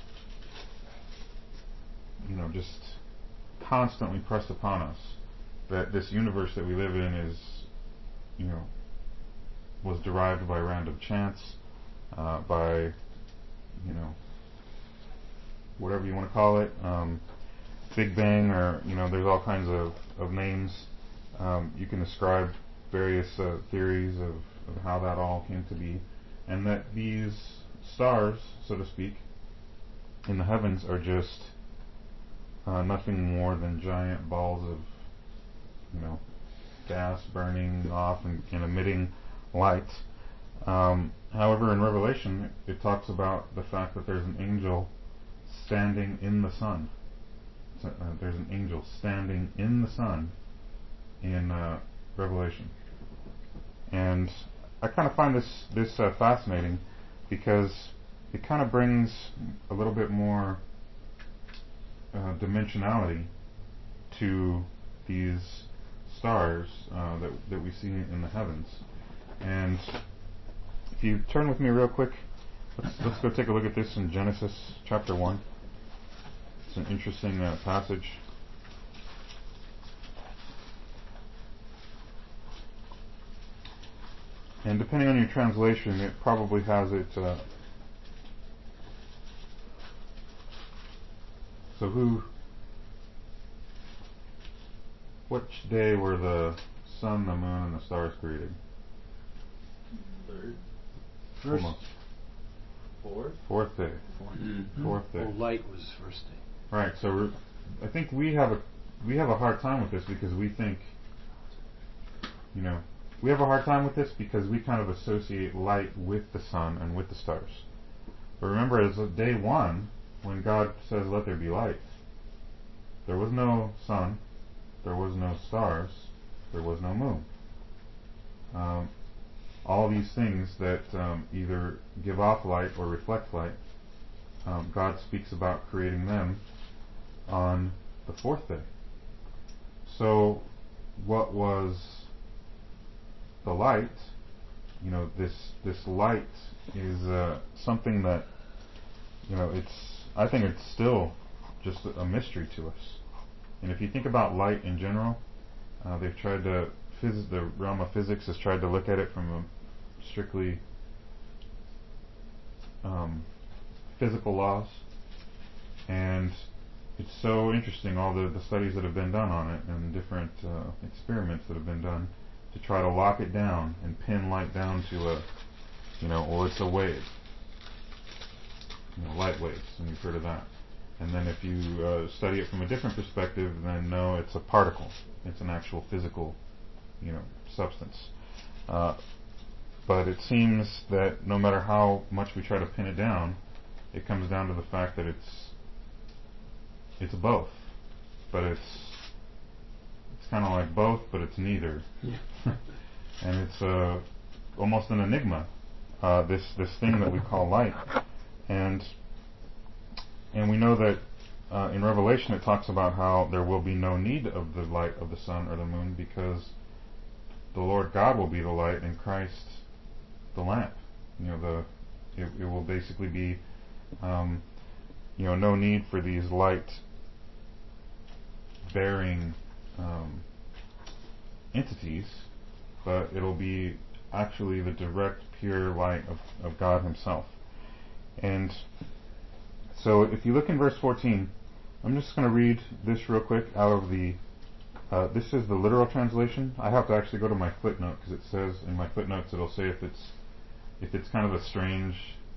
you know, just constantly pressed upon us, that this universe that we live in is, you know, was derived by random chance, uh, by, you know, whatever you want to call it, um, Big Bang, or, you know, there's all kinds of, of names. Um, you can ascribe various uh, theories of, of how that all came to be, and that these stars, so to speak, in the heavens are just uh, nothing more than giant balls of, you know, gas burning off and, and emitting light. Um, however, in Revelation, it, it talks about the fact that there's an angel standing in the sun. So, uh, there's an angel standing in the sun in uh, Revelation. And I kind of find this this uh, fascinating because it kind of brings a little bit more uh, dimensionality to these stars uh, that that we see in the heavens. And if you turn with me real quick, let's let's go take a look at this in Genesis chapter one. It's an interesting uh, passage. And depending on your translation, it probably has it. Uh, so who? Which day were the sun, the moon, and the stars created? Third. First. Almost. Fourth. Fourth day. Fourth. Mm-hmm. Fourth day. Oh, light was first day. Right. So we're, I think we have a we have a hard time with this because we think, you know, we have a hard time with this because we kind of associate light with the sun and with the stars. But remember, as of day one, when God says, "Let there be light," there was no sun, there was no stars, there was no moon. Um, all these things that um, either give off light or reflect light, um, God speaks about creating them on the fourth day. So, what was the light? You know, this this light is uh, something that, you know, it's. I think it's still just a mystery to us. And if you think about light in general, uh, they've tried to. Phys- the realm of physics has tried to look at it from a strictly um, physical laws, and it's so interesting all the, the studies that have been done on it and different uh, experiments that have been done to try to lock it down and pin light down to a, you know, or it's a wave, you know, light waves, and you've heard of that. And then if you uh, study it from a different perspective, then no, it's a particle. It's an actual physical, you know, substance. Uh, but it seems that no matter how much we try to pin it down, it comes down to the fact that it's it's both. But it's it's kind of like both, but it's neither. Yeah. And it's uh, almost an enigma. Uh, this this thing that we call light, and and we know that uh, in Revelation it talks about how there will be no need of the light of the sun or the moon because the Lord God will be the light and Christ the lamp. You know, the it, it will basically be um, you know, no need for these light bearing um, entities, but it'll be actually the direct pure light of, of God Himself. And so if you look in verse fourteen, I'm just going to read this real quick out of the Uh, this is the literal translation. I have to actually go to my footnote because it says in my footnotes it'll say if it's if it's kind of a strange,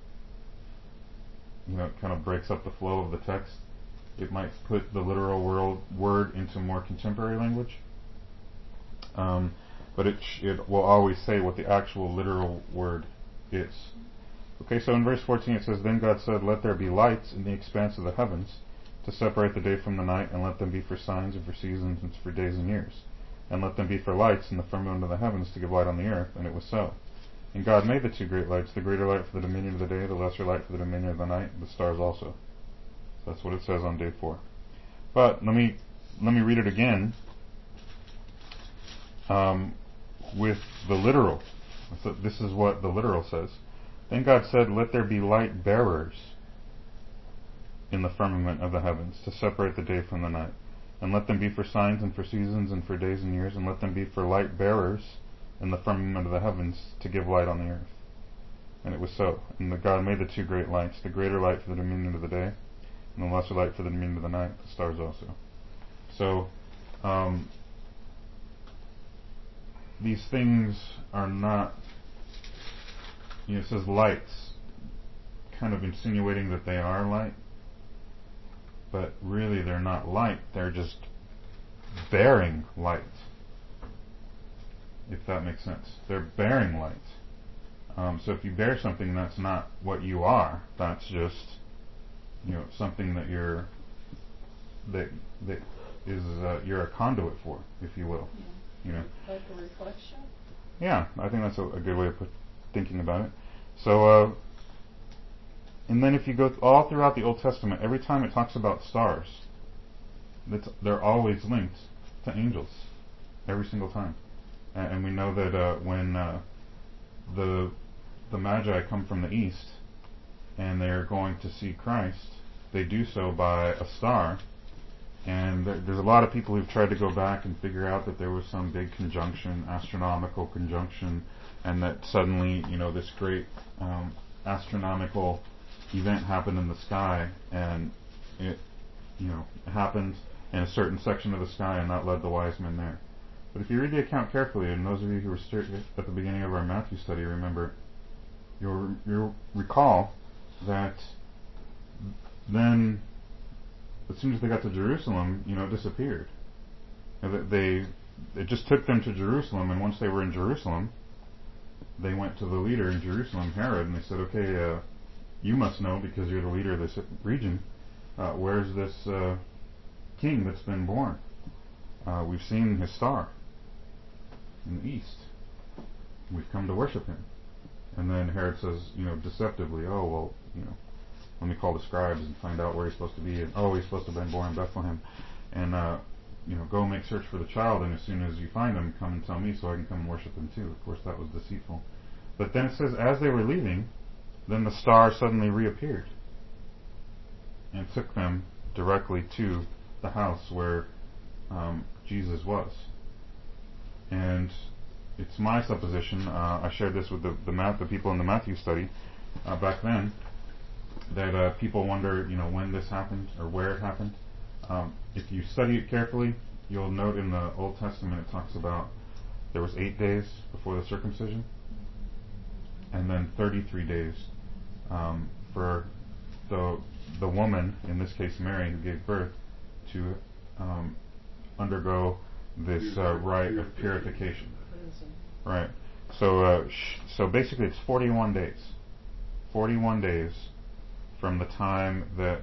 you know, it kind of breaks up the flow of the text. It might put the literal world, word into more contemporary language. Um, but it sh- it will always say what the actual literal word is. Okay, so in verse fourteen it says, "Then God said, 'Let there be lights in the expanse of the heavens, to separate the day from the night, and let them be for signs and for seasons and for days and years. And let them be for lights in the firmament of the heavens to give light on the earth.' And it was so. And God made the two great lights, the greater light for the dominion of the day, the lesser light for the dominion of the night, the stars also." So that's what it says on day four. But let me let me read it again um, with the literal. So this is what the literal says. "Then God said, 'Let there be light bearers in the firmament of the heavens, to separate the day from the night. And let them be for signs and for seasons and for days and years, and let them be for light bearers in the firmament of the heavens, to give light on the earth.' And it was so. And the God made the two great lights, the greater light for the dominion of the day, and the lesser light for the dominion of the night, the stars also." So, um, these things are not, you know, it says lights, kind of insinuating that they are light. But really they're not light, they're just bearing light. if that makes sense. They're bearing light. Um, so if you bear something that's not what you are, that's just, you know, something that you're that that is uh, you're a conduit for, if you will. Yeah. You know. Like a reflection? Yeah, I think that's a, a good way of put, thinking about it. So, uh, and then if you go th- all throughout the Old Testament, every time it talks about stars, that's, they're always linked to angels, every single time. And, and we know that uh, when uh, the the Magi come from the east and they're going to see Christ, they do so by a star. And there, there's a lot of people who've tried to go back and figure out that there was some big conjunction, astronomical conjunction, and that suddenly, you know, this great um, astronomical event happened in the sky, and it, you know, happened in a certain section of the sky, and that led the wise men there. But if you read the account carefully, and those of you who were st- at the beginning of our Matthew study, remember, you'll, you'll recall that then, as soon as they got to Jerusalem, you know, it disappeared. They, it just took them to Jerusalem, and once they were in Jerusalem, they went to the leader in Jerusalem, Herod, and they said, okay, uh, you must know, because you're the leader of this region, uh, where's this uh, king that's been born? Uh, we've seen his star in the east. We've come to worship him. And then Herod says, you know, deceptively, oh, well, you know, let me call the scribes and find out where he's supposed to be. And, oh, he's supposed to have been born in Bethlehem. And, uh, you know, go make search for the child, and as soon as you find him, come and tell me so I can come and worship him too. Of course, that was deceitful. But then it says, as they were leaving, then the star suddenly reappeared and took them directly to the house where um, Jesus was. And it's my supposition, uh, I shared this with the the, math, the people in the Matthew study uh, back then, that uh, people wonder, you know, when this happened or where it happened. Um, if you study it carefully, you'll note in the Old Testament it talks about there was eight days before the circumcision, and then thirty-three days um, for the the woman, in this case Mary, who gave birth, to um, undergo this uh, rite of purification. Right. So, uh, sh- so basically, it's forty-one days. Forty-one days from the time that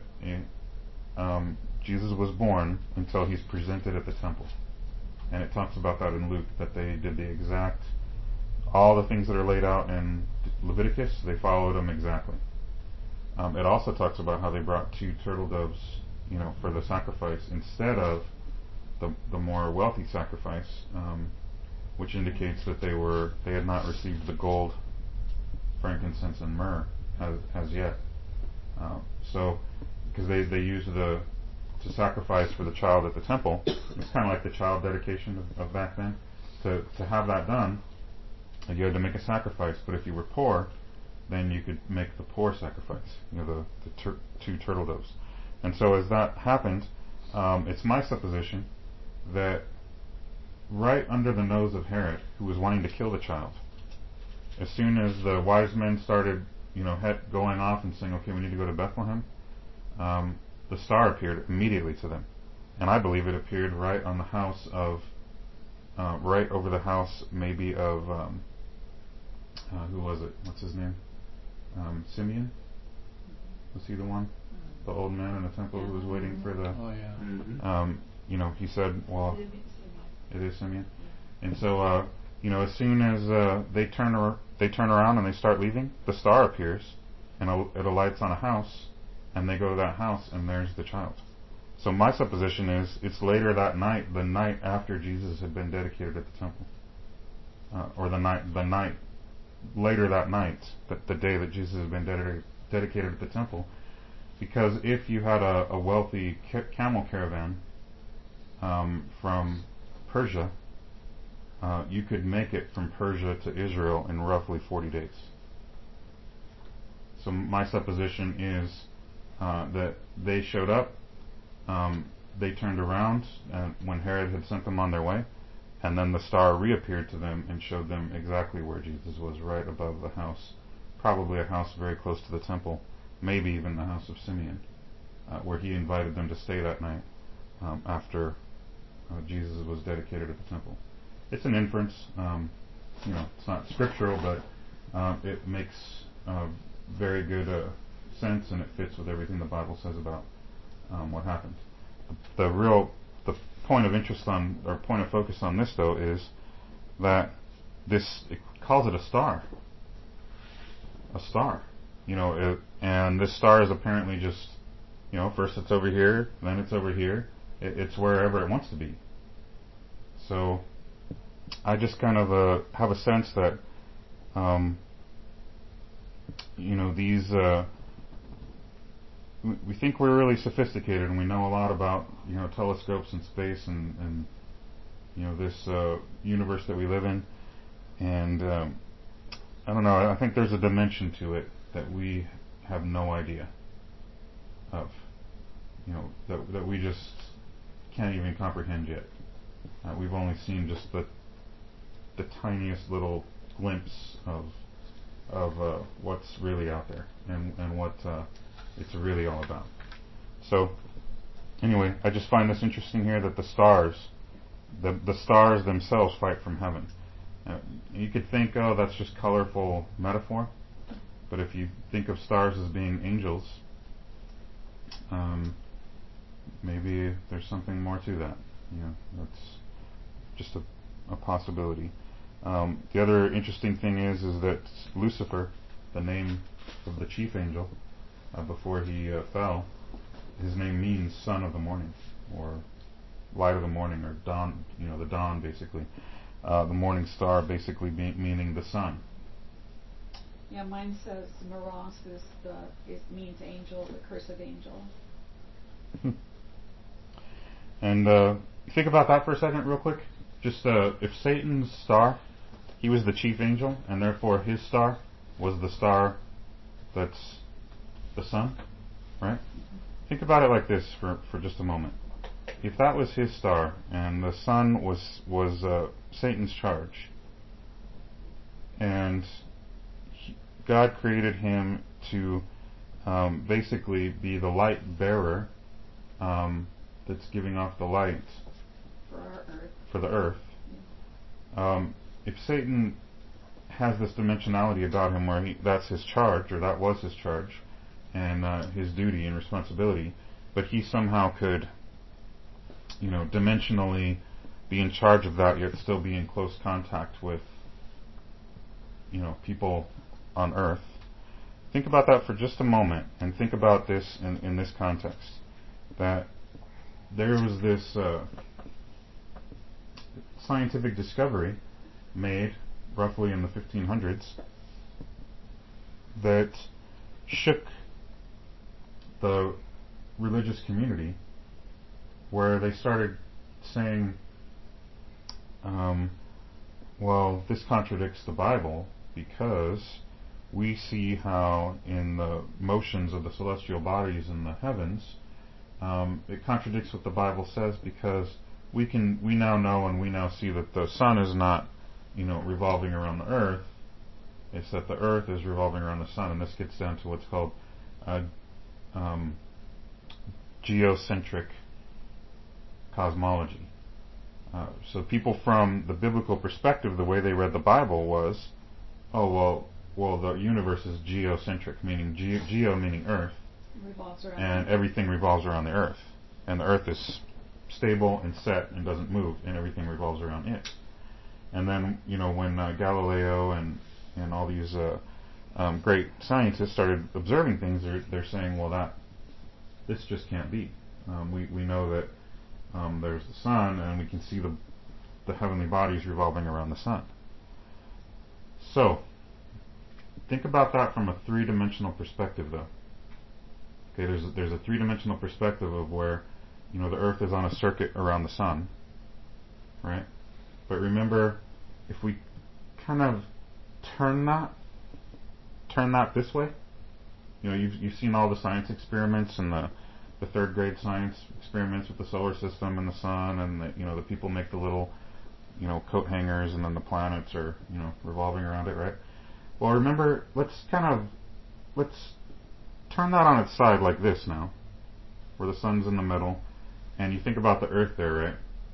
um, Jesus was born until he's presented at the temple, and it talks about that in Luke, that they did the exact, all the things that are laid out in Leviticus, they followed them exactly. Um, it also talks about how they brought two turtle doves, you know, for the sacrifice instead of the the more wealthy sacrifice, um, which indicates that they were they had not received the gold, frankincense, and myrrh as as yet. Uh, so, because they they used the to sacrifice for the child at the temple, it's kind of like the child dedication of, of back then. To to have that done, you had to make a sacrifice. But if you were poor, then you could make the poor sacrifice, you know, the, the tur- two turtle doves. And so as that happened, um, it's my supposition that right under the nose of Herod, who was wanting to kill the child, as soon as the wise men started, you know, head going off and saying, okay, we need to go to Bethlehem, um, the star appeared immediately to them. And I believe it appeared right on the house of, uh, right over the house maybe of, um, uh, who was it? What's his name? Um, Simeon? Was he the one? The old man in the temple who was waiting for the... Oh, yeah. Mm-hmm. Um, you know, he said, well, it is Simeon. And so, uh, you know, as soon as uh, they turn ar- they turn around and they start leaving, the star appears, and it alights on a house, and they go to that house, and there's the child. So my supposition is it's later that night, the night after Jesus had been dedicated at the temple, uh, or the night, the night later that night, the, the day that Jesus had been dedicated dedicated at the temple, because if you had a, a wealthy ca- camel caravan um, from Persia, uh, you could make it from Persia to Israel in roughly forty days. So my supposition is uh, that they showed up, um, they turned around uh, when Herod had sent them on their way, and then the star reappeared to them and showed them exactly where Jesus was, right above the house, probably a house very close to the temple, maybe even the house of Simeon, uh, where he invited them to stay that night um, after uh, Jesus was dedicated at the temple. it's an inference. Um, you know, it's not scriptural, but um, it makes uh, very good uh, sense, and it fits with everything the Bible says about um, what happened. The, the real, the point of interest on, or point of focus on this, though, is that this, it calls it a star. A star. You know, it, and this star is apparently just, you know, first it's over here, then it's over here. It, it's wherever it wants to be. So, I just kind of uh, have a sense that, um, you know, these, uh, we think we're really sophisticated and we know a lot about, you know, telescopes and space and, and you know, this uh, universe that we live in. And um, I don't know, I think there's a dimension to it that we have no idea of. You know, that, that we just can't even comprehend yet. Uh, we've only seen just the the tiniest little glimpse of of uh, what's really out there and, and what uh, it's really all about. So, anyway, I just find this interesting here that the stars, the the stars themselves fight from heaven. Uh, you could think, oh, that's just colorful metaphor, but if you think of stars as being angels, um, maybe there's something more to that. You know, that's just a, a possibility. Um, the other interesting thing is, is that Lucifer, the name of the chief angel, uh, before he uh, fell, his name means son of the morning, or light of the morning, or dawn. You know, the dawn, basically. Uh, the morning star, basically be- meaning the sun. Yeah, mine says Maros is the it means angel, the curse of angel. And uh, think about that for a second, real quick. Just uh, if Satan's star, he was the chief angel, and therefore his star was the star that's the sun, right? Think about it like this for, for just a moment. If that was his star, and the sun was was uh, Satan's charge, and he, God created him to um, basically be the light bearer um, that's giving off the light for our earth. For the earth. Um, if Satan has this dimensionality about him where he, that's his charge, or that was his charge, and uh, his duty and responsibility, but he somehow could, you know, dimensionally be in charge of that, yet still be in close contact with, you know, people on earth. Think about that for just a moment, and think about this in, in this context. That there was this uh, scientific discovery made roughly in the fifteen hundreds that shook the religious community, where they started saying, um, well, this contradicts the Bible, because we see how in the motions of the celestial bodies in the heavens, um, it contradicts what the Bible says, because we can we now know and we now see that the sun is not, you know, revolving around the earth. It's that the earth is revolving around the sun, and this gets down to what's called uh, um, geocentric cosmology. Uh, so people from the biblical perspective, the way they read the Bible was, oh well, well the universe is geocentric, meaning ge- geo meaning earth, Revolves around and everything revolves around the earth, and the earth is stable and set and doesn't move, and everything revolves around it. And then, you know, when uh, Galileo and and all these uh, um, great scientists started observing things, they're they're saying, well, that this just can't be. Um, we we know that um, there's the sun, and we can see the the heavenly bodies revolving around the sun. So, think about that from a three-dimensional perspective, though. Okay, there's a, there's a three-dimensional perspective of where, you know, the Earth is on a circuit around the sun, right? But remember, if we kind of turn that, turn that this way, you know, you've you've seen all the science experiments and the the third grade science experiments with the solar system and the sun, and the, you know, the people make the little, you know, coat hangers, and then the planets are, you know, revolving around it, right? Well, remember, let's kind of let's turn that on its side like this now, where the sun's in the middle, and you think about the Earth there, right?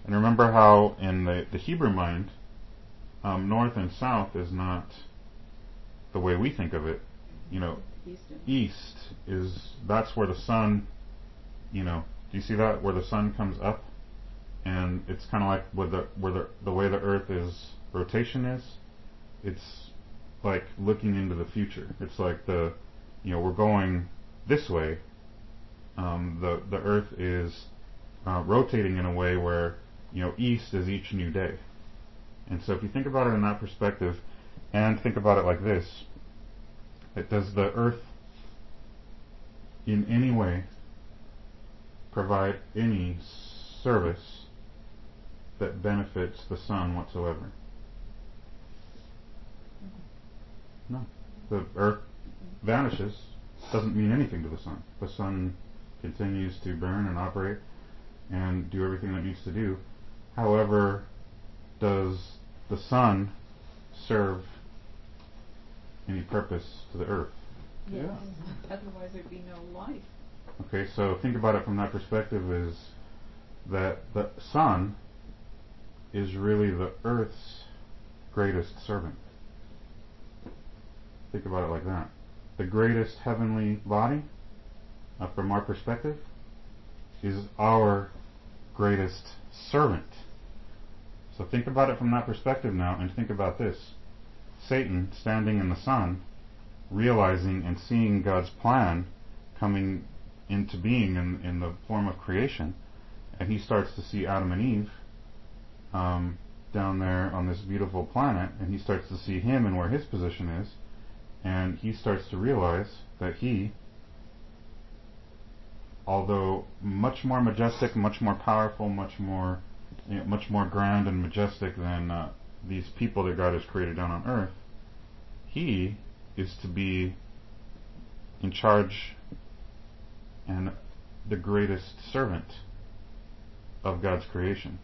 And remember how in the, the Hebrew mind, um, north and south is not the way we think of it. You know, Eastern. east is, that's where the sun, you know, do you see that? Where the sun comes up, and it's kind of like where the where the the way the Earth is rotation is. It's like looking into the future. It's like the, you know, we're going this way. Um, the the Earth is uh, rotating in a way where, you know, east is each new day. And so if you think about it in that perspective, and think about it like this, it does the Earth in any way provide any service that benefits the sun whatsoever? No. The Earth vanishes, doesn't mean anything to the sun. The sun continues to burn and operate and do everything that it needs to do. However, does the sun serve any purpose to the Earth? Yes. Otherwise there'd be no life. Okay, so think about it from that perspective, is that the sun is really the Earth's greatest servant. Think about it like that. The greatest heavenly body, uh, from our perspective, is our greatest servant. So think about it from that perspective now, and think about this. Satan standing in the sun, realizing and seeing God's plan coming into being in, in the form of creation, and he starts to see Adam and Eve um, down there on this beautiful planet, and he starts to see him and where his position is, and he starts to realize that he, although much more majestic, much more powerful, much more you know, much more grand and majestic than uh, these people that God has created down on earth, he is to be in charge and the greatest servant of God's creation.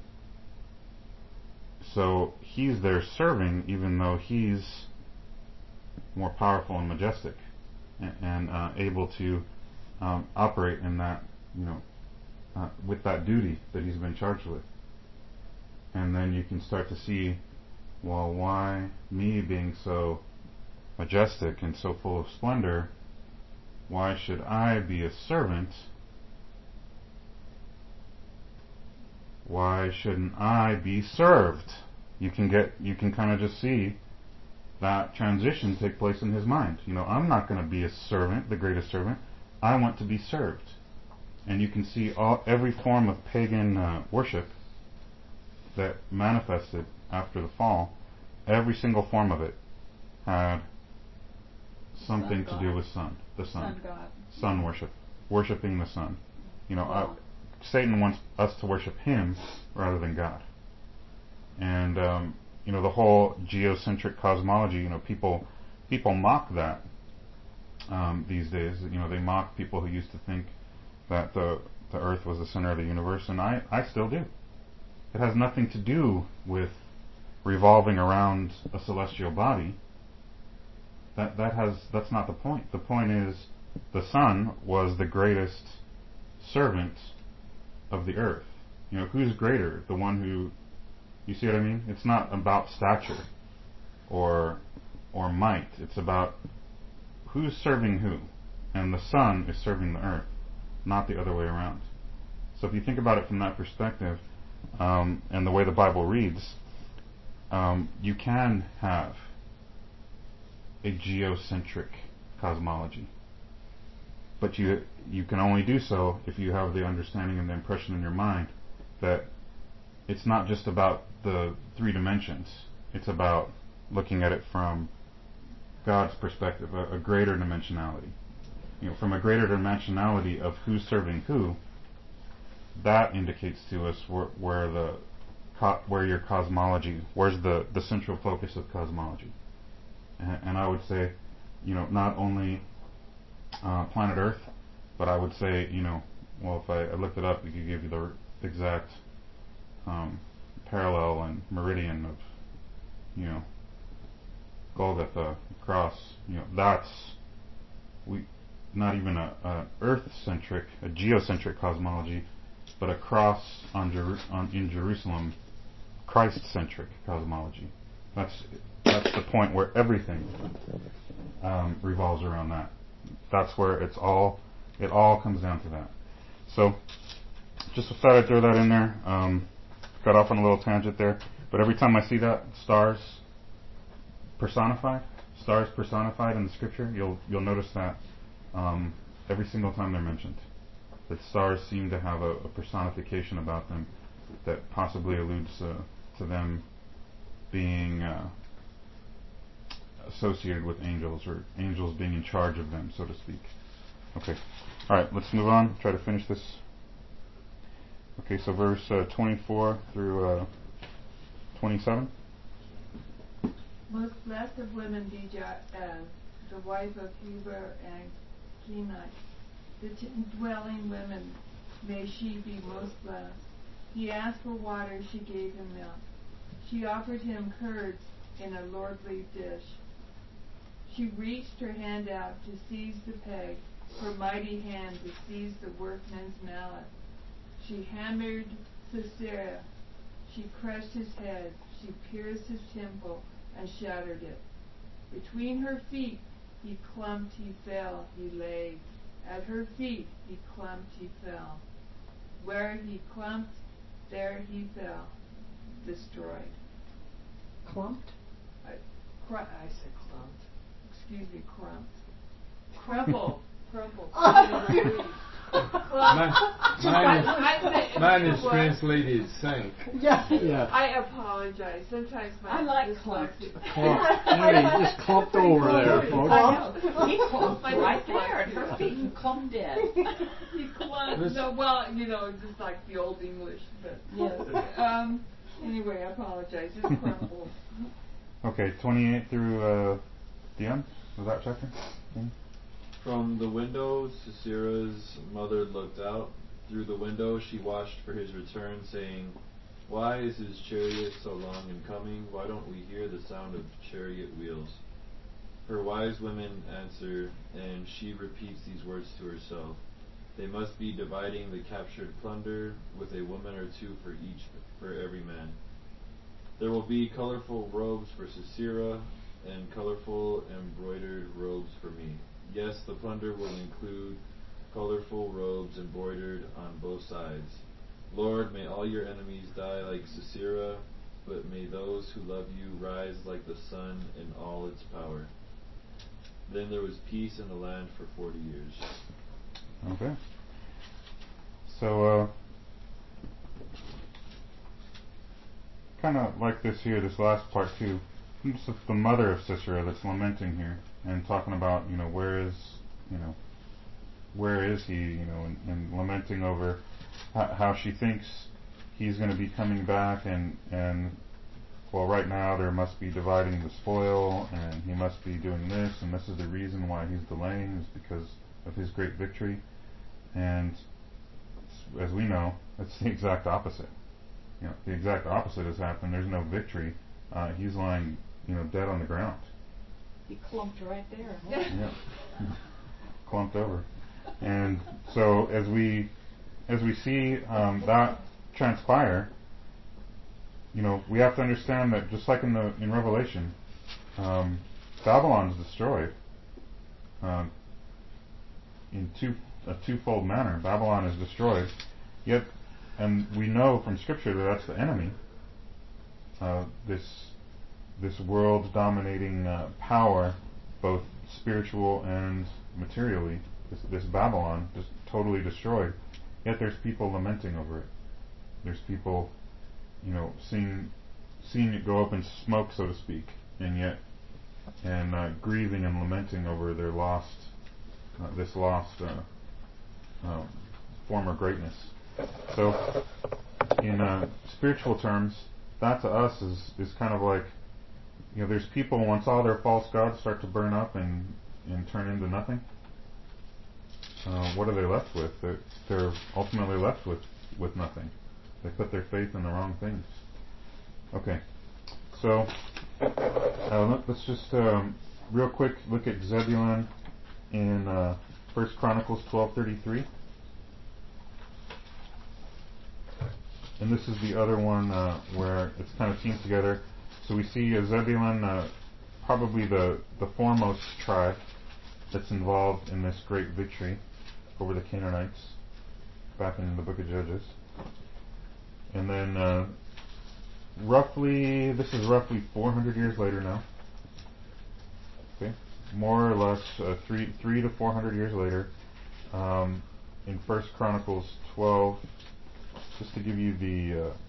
So he's there serving, even though he's more powerful and majestic, and, and uh, able to um, operate in that, you know, uh, with that duty that he's been charged with. And then you can start to see, well, why me, being so majestic and so full of splendor, why should I be a servant? Why shouldn't I be served? You can get, you can kind of just see that transition take place in his mind. You know, I'm not going to be a servant, the greatest servant. I want to be served. And you can see all every form of pagan uh, worship that manifested after the fall. Every single form of it had something to do with sun, the sun, Sun God. sun worship, worshiping the sun. You know, Wow. uh, Satan wants us to worship him rather than God. And um, you know, the whole geocentric cosmology. You know, people people mock that um, these days. You know, they mock people who used to think that the the Earth was the center of the universe, and I I still do. It has nothing to do with revolving around a celestial body. That that has that's not the point. The point is the sun was the greatest servant of the earth. You know, who's greater? The one who, you see what I mean? It's not about stature or or might. It's about who's serving who. And the sun is serving the earth, not the other way around. So if you think about it from that perspective, um, and the way the Bible reads, um, you can have a geocentric cosmology. But you you can only do so if you have the understanding and the impression in your mind that it's not just about the three dimensions. It's about looking at it from God's perspective, a, a greater dimensionality. You know, from a greater dimensionality of who's serving who, that indicates to us where, where the co- where your cosmology, where's the, the central focus of cosmology. And, and I would say, you know, not only uh, planet Earth, but I would say, you know, well, if I, I looked it up, it could give you the exact um, parallel and meridian of, you know, Golgotha, cross. You know, that's we not even a, a Earth-centric, a geocentric cosmology. but a cross on, Jeru- on in Jerusalem, Christ-centric cosmology. That's that's the point where everything um, revolves around that. That's where it's all it all comes down to that. So, just thought I'd throw that in there. Um, got off on a little tangent there, but every time I see that stars personified, stars personified in the scripture, you'll you'll notice that um, every single time they're mentioned, that stars seem to have a, a personification about them that possibly alludes uh, to them being uh, associated with angels, or angels being in charge of them, so to speak. Okay. All right, let's move on. Try to finish this. Okay, so verse uh, twenty-four through uh, twenty-seven. Most blessed of women be Ja- uh, the wife of Heber and Kenite. The t- dwelling women, may she be most blessed. He asked for water, she gave him milk. She offered him curds in a lordly dish. She reached her hand out to seize the peg, her mighty hand to seize the workman's mallet. She hammered Sisera. She crushed his head. She pierced his temple and shattered it. Between her feet he clumped, he fell, he lay. At her feet he clumped, he fell. Where he clumped, there he fell, destroyed. Clumped? I, cr- I said clumped. Excuse me, crumped. Crumple. Crumple. Mine, mine is, I said- mine is what? translated sank. Yeah. Yeah. I apologize. Sometimes my I like dyslexia- clumped. Clump. Hey, just clumped over there, folks. I know. He clumped My right dyslexia. there at her feet and clumped dead. He clumped. This- No, well, you know, just like the old English, but Yes. um. Anyway, I apologize. It's crumpled. Okay, twenty-eight through uh, the end. Was that chapter? Yeah. From the window, Sisera's mother looked out. Through the window she watched for his return, saying, "Why is his chariot so long in coming? Why don't we hear the sound of chariot wheels?" Her wise women answer, and she repeats these words to herself. They must be dividing the captured plunder, with a woman or two for each, for every man. There will be colorful robes for Sisera, and colorful embroidered robes for me. Yes, the plunder will include colorful robes embroidered on both sides. Lord, may all your enemies die like Sisera, but may those who love you rise like the sun in all its power. Then there was peace in the land for forty years. Okay. So, uh, kind of like this here, this last part too. It's the mother of Sisera that's lamenting here and talking about, you know, where is, you know, where is he, you know, and, and lamenting over how, how she thinks he's going to be coming back, and and well, right now there must be dividing the spoil, and he must be doing this, and this is the reason why he's delaying, is because of his great victory. And as we know, it's the exact opposite. You know, the exact opposite has happened. There's no victory. Uh, he's lying, you know, dead on the ground. He clumped right there. Yeah, clumped over. And so as we as we see um, that transpire, you know, we have to understand that just like in the in Revelation, um, Babylon is destroyed um, in two a twofold manner. Babylon is destroyed, yet, and we know from Scripture that that's the enemy. Uh, this this world dominating uh, power, both spiritual and materially, this, this Babylon, just totally destroyed. Yet there's people lamenting over it. There's people, you know, seeing seeing it go up in smoke, so to speak, and yet and uh, grieving and lamenting over their lost, uh, this lost uh, uh, former greatness. So, in uh, spiritual terms, that to us is is kind of like, you know, there's people, once all their false gods start to burn up and, and turn into nothing, uh, what are they left with? They're, they're ultimately left with, with nothing. They put their faith in the wrong things. Okay, so uh, let, let's just um, real quick look at Zebulun in uh, First Chronicles twelve thirty-three. and this is the other one uh, where it's kind of teamed together. So we see uh, Zebulun, uh, probably the, the foremost tribe that's involved in this great victory over the Canaanites back in the book of Judges. And then uh, roughly, this is roughly four hundred years later now. Okay, more or less uh, three three to four hundred years later, um, in First Chronicles twelve. Just to give you the uh,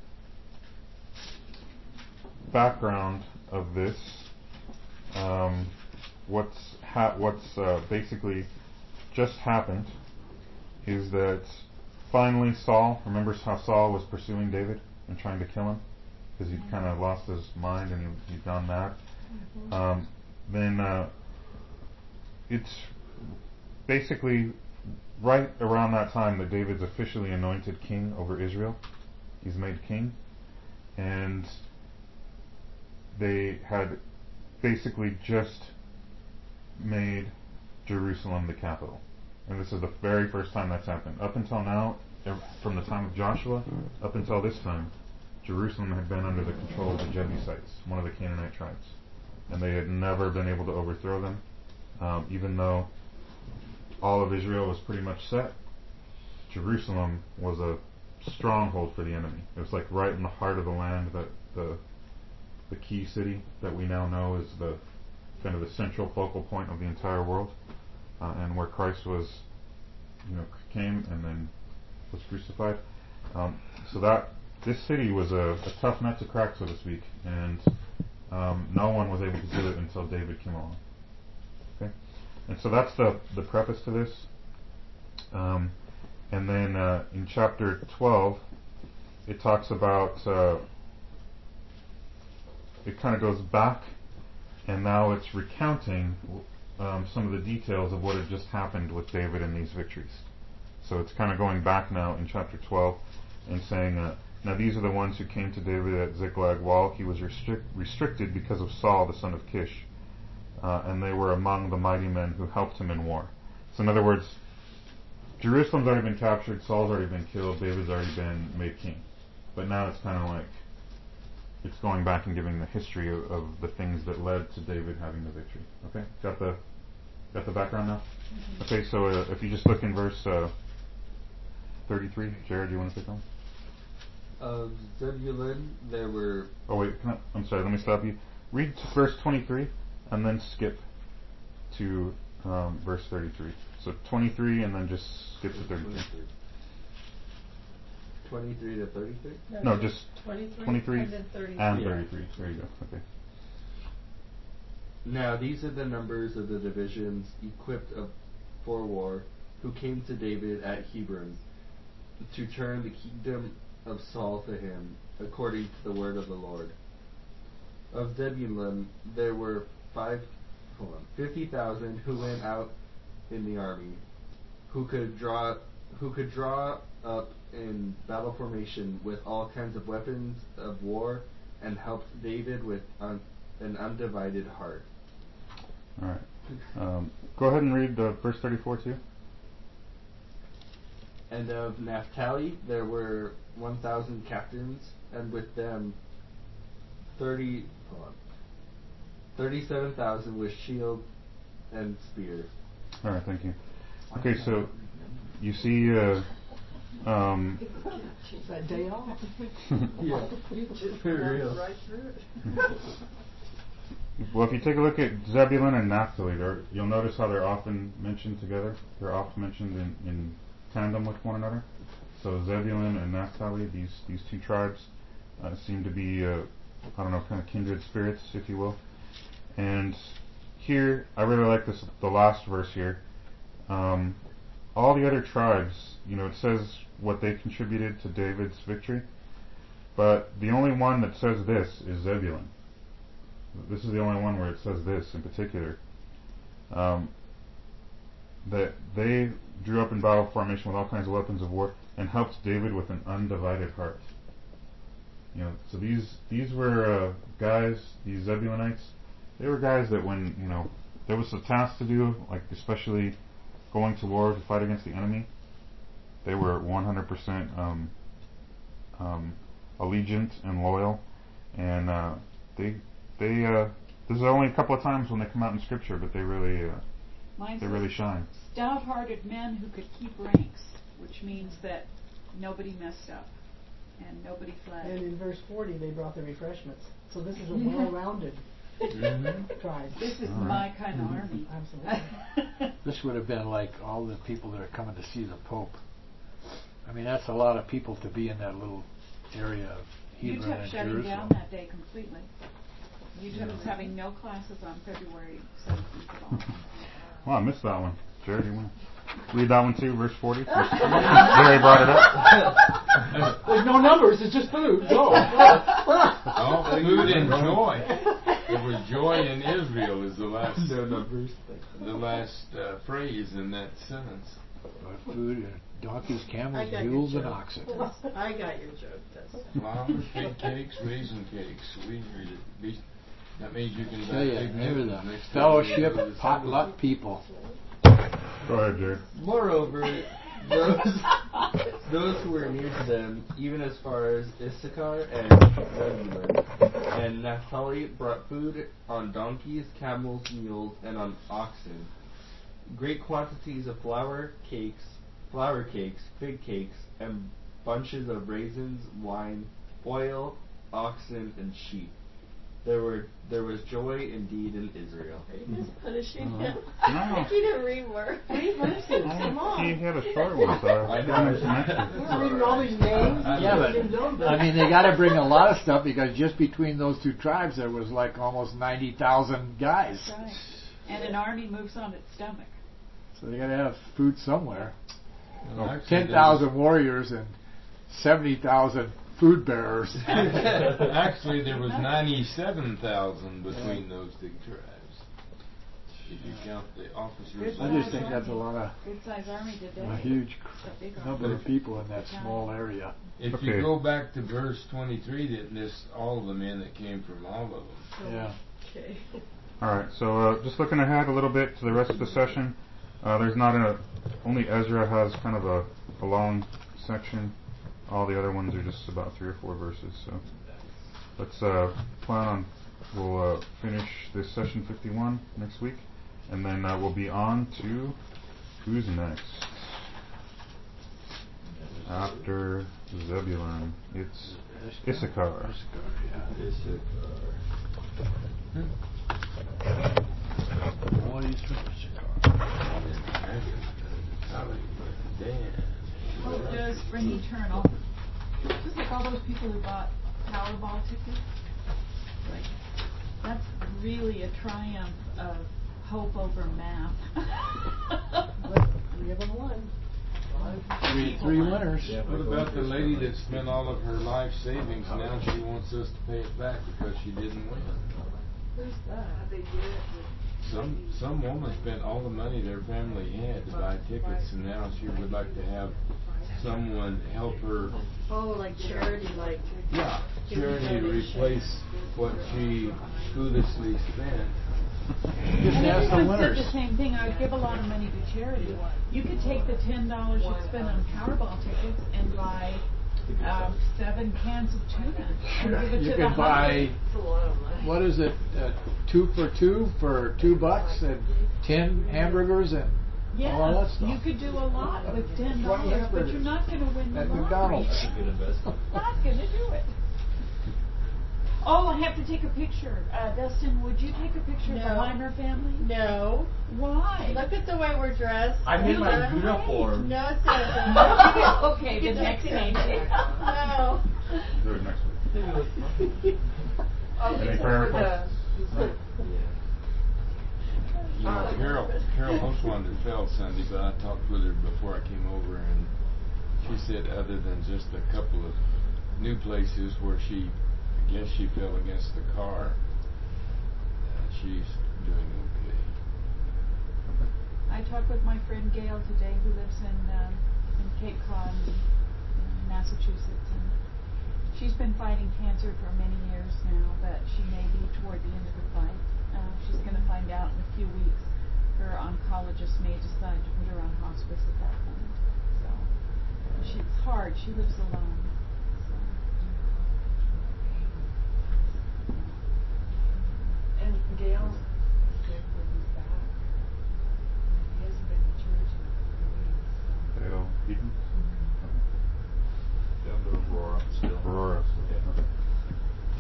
background of this, um, what's ha- what's uh, basically just happened is that finally Saul, remember how Saul was pursuing David and trying to kill him because he'd kind of lost his mind and he, he'd gone mad. Mm-hmm. Um, then uh, it's basically right around that time that David's officially anointed king over Israel. He's made king, and they had basically just made Jerusalem the capital. And this is the very first time that's happened. Up until now, from the time of Joshua, up until this time, Jerusalem had been under the control of the Jebusites, one of the Canaanite tribes. And they had never been able to overthrow them, um, even though all of Israel was pretty much set. Jerusalem was a stronghold for the enemy. It was like right in the heart of the land, that the the key city that we now know is the kind of the central focal point of the entire world, uh, and where Christ was, you know, came and then was crucified. Um, so that this city was a, a tough nut to crack, so to speak, and um, no one was able to do it until David came along. Okay. And so that's the, the preface to this. Um, and then uh, in chapter twelve, it talks about, uh, it kind of goes back, and now it's recounting um, some of the details of what had just happened with David in these victories. So it's kind of going back now in chapter twelve and saying, uh, now these are the ones who came to David at Ziklag while he was restric- restricted because of Saul, the son of Kish. Uh, and they were among the mighty men who helped him in war. So in other words, Jerusalem's already been captured, Saul's already been killed, David's already been made king. But now it's kind of like, it's going back and giving the history of, of the things that led to David having the victory. Okay, got the got the background now? Mm-hmm. Okay, so uh, if you just look in verse uh, thirty-three, Jared, do you want to take on? Of Zebulun, there were... Oh wait, can I, I'm sorry, let me stop you. Read verse twenty-three, and then skip to um, verse thirty-three. So twenty-three, and then just skip to thirty-three. twenty-three to thirty-three? No, No, just twenty-three, twenty-three and then thirty-three. and Yeah. thirty-three. There you go. Okay. Now these are the numbers of the divisions equipped of, for war, who came to David at Hebron to turn the kingdom of Saul to him, according to the word of the Lord. Of Zebulun there were five, hold on, fifty thousand who went out in the army, who could draw, who could draw up in battle formation with all kinds of weapons of war, and helped David with un, an undivided heart. All right. Um, go ahead and read uh, verse thirty-four too. And of Naphtali there were one thousand captains, and with them thirty, hold on, thirty-seven thousand with shield and spear. All right. Thank you. Okay, so you see. Uh, um, It's that day off. Yeah, You just for walked real. right through it. Well, if you take a look at Zebulun and Naphtali, you'll notice how they're often mentioned together. They're often mentioned in, in tandem with one another. So Zebulun and Naphtali, these these two tribes, uh, seem to be, uh, I don't know, kind of kindred spirits, if you will. And here, I really like this, the last verse here. Um, all the other tribes, you know, it says what they contributed to David's victory, but the only one that says this is Zebulun. This is the only one where it says this in particular. Um, that they drew up in battle formation with all kinds of weapons of war and helped David with an undivided heart. You know, so these these were uh, guys, these Zebulunites. They were guys that when you know there was a task to do, like especially going to war to fight against the enemy, they were one hundred percent um, um, allegiant and loyal, and uh, they they uh, this is only a couple of times when they come out in Scripture, but they really uh, Mine they says really shine. stout-hearted men who could keep ranks, which means that nobody messed up and nobody fled. And in verse forty, they brought the refreshments. So this is a well-rounded Mm-hmm. tribe. This is All right. my kind of army. Absolutely. This would have been like all the people that are coming to see the Pope. I mean, that's a lot of people to be in that little area of U Hebron T E P and shutting Jerusalem. down that day completely. U T E P is having no classes on February seventeenth at all. Oh, I missed that one. Jared, you want to read that one too, verse forty? Jerry brought it up. There's no numbers, it's just food. Go. All food and joy. There was joy in Israel is the last No numbers. the last uh, phrase in that sentence. Uh, Food and donkeys, I camels, got mules, your and joke. oxen. I got your joke, Dustin. Flowers, big cakes, raisin cakes. We be, that means you can Tell buy you, big remember meals the next time fellowship you go to the potluck people. Go ahead, Jared. Moreover, those those who were near to them, even as far as Issachar and Zebulun and Naphtali, brought food on donkeys, camels, mules, and on oxen. Great quantities of flour cakes, flour cakes, fig cakes, and bunches of raisins, wine, oil, oxen, and sheep. There were there was joy indeed in Israel. Are you guys punishing him? No. He didn't read more. Three verses, come on. He had a short one, so I I was know. some extra. We're reading all these names. Yeah, but I mean, they got to bring a lot of stuff because just between those two tribes, there was like almost ninety thousand guys. That's right. And an army moves on its stomach. So they got to have food somewhere. Well, actually, Ten thousand warriors and seventy thousand food bearers. Actually, there was ninety-seven thousand between those two tribes. If you count the officers. I just think that's a lot of Good size army today. a huge It's a big number army. of people in that small area. If Okay. you go back to verse twenty-three, that lists all of the men that came from all of them. Yeah. Okay. All right, so uh, just looking ahead a little bit to the rest of the session, uh, there's not a, only Ezra has kind of a, a long section. All the other ones are just about three or four verses. So let's uh, plan on, we'll uh, finish this session fifty-one next week, and then uh, we'll be on to who's next? After Zebulun, it's Issachar. Boys from Issachar. Hope does bring eternal. Just like all those people who bought Powerball tickets. Like, that's really a triumph of hope over math. But three of them won. Three, three winners. What about the lady that spent all of her life savings? Now she wants us to pay it back because she didn't win. Who's that? They did it with Some some woman spent all the money their family had to buy tickets, and now she would like to have someone help her. Oh, like charity, like. Yeah, charity replace what she foolishly spent. Just And ask the everyone said winners. the same thing. I would give a lot of money to charity. You could take the ten dollars you spend on Powerball tickets and buy um, seven cans of tuna and give it You to the can buy, hungry. It's a lot of money. what is it, uh, two for two for two bucks and ten hamburgers and Yeah, all that stuff. you could do a lot with ten twenty dollars, but hamburgers you're not going to win the at lottery. McDonald's. That's a good investment. Not going to do it. Oh, I have to take a picture. Uh, Dustin, would you take a picture of the No. Heimer family? No. Why? Look at the way we're dressed. I'm in You my look uniform. No, it doesn't. Okay, the next name. No. Do it next week. Oh, Any except prayer for the, requests? You know, Carol Carol most wanted to fell Sunday, but I talked with her before I came over, and she said other than just a couple of new places where she, I guess she fell against the car, uh, she's doing okay. I talked with my friend Gail today, who lives in um, in Cape Cod, in Massachusetts, and she's been fighting cancer for many years now, but she may be toward the end of her fight. Uh, she's going to find out in a few weeks. Her oncologist may decide to put her on hospice at that point. So she's hard. She lives alone. So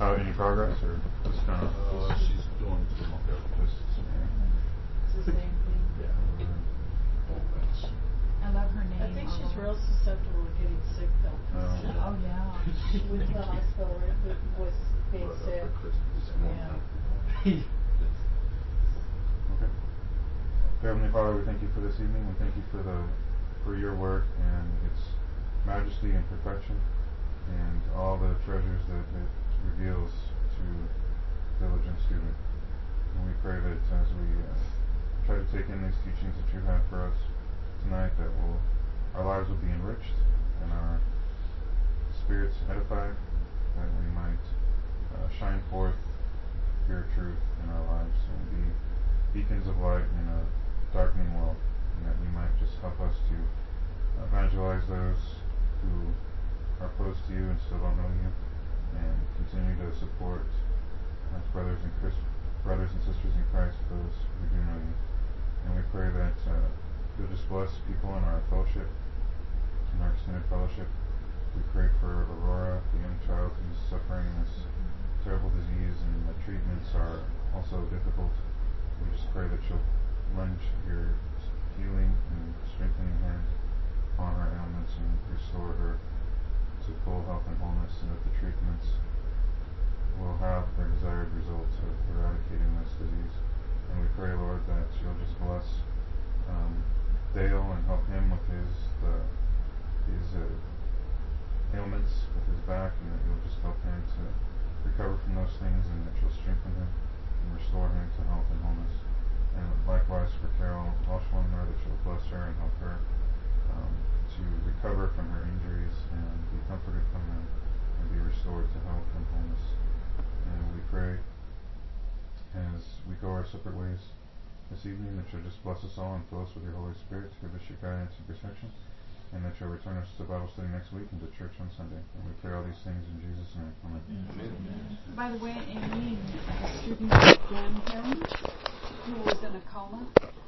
Uh, any progress or just kind of? Uh, she's doing some okay. Just, yeah. It's the same thing. Yeah. I love her name. I think she's real susceptible to getting sick though. Oh. Oh yeah. She went to the hospital right with, with being Right sick. after Christmas. Yeah. Okay. Heavenly Father, we thank you for this evening. We thank you for the for your work and its majesty and perfection, and all the treasures that it reveals to diligent student. And we pray that as we uh, try to take in these teachings that you have for us tonight, that will our lives will be enriched and our spirits edified, that we might uh, shine forth your truth in our lives and be beacons of light in a darkening world, and that you might just help us to evangelize those who are opposed to you and still don't know you, and continue to support as brothers and Christ, brothers and sisters in Christ those who do know you. And we pray that uh, you'll just bless people in our fellowship, in our extended fellowship. We pray for Aurora, the young child who's suffering this terrible disease, and the treatments are also difficult. We just pray that you'll lend your healing and strengthening hand on her ailments and restore her to full health and wholeness, and that the treatments will have their desired results of eradicating this disease. And we pray, Lord, that you'll just bless um, Dale and help him with his uh, his uh, ailments with his back, and that you'll just help him to recover from those things, and that you'll strengthen him and restore him to health and wholeness. And likewise for Carol Walshwander, that you'll bless her and help her um, to recover from her injuries and be comforted from them and be restored to health and wholeness. And we pray as we go our separate ways this evening that you'll just bless us all and fill us with your Holy Spirit to give us your guidance and protection, and that you'll return us to Bible study next week and to church on Sunday. And we pray all these things in Jesus' name. Amen. Amen. By the way, Amy, a student of Dan Hill, who was in a coma,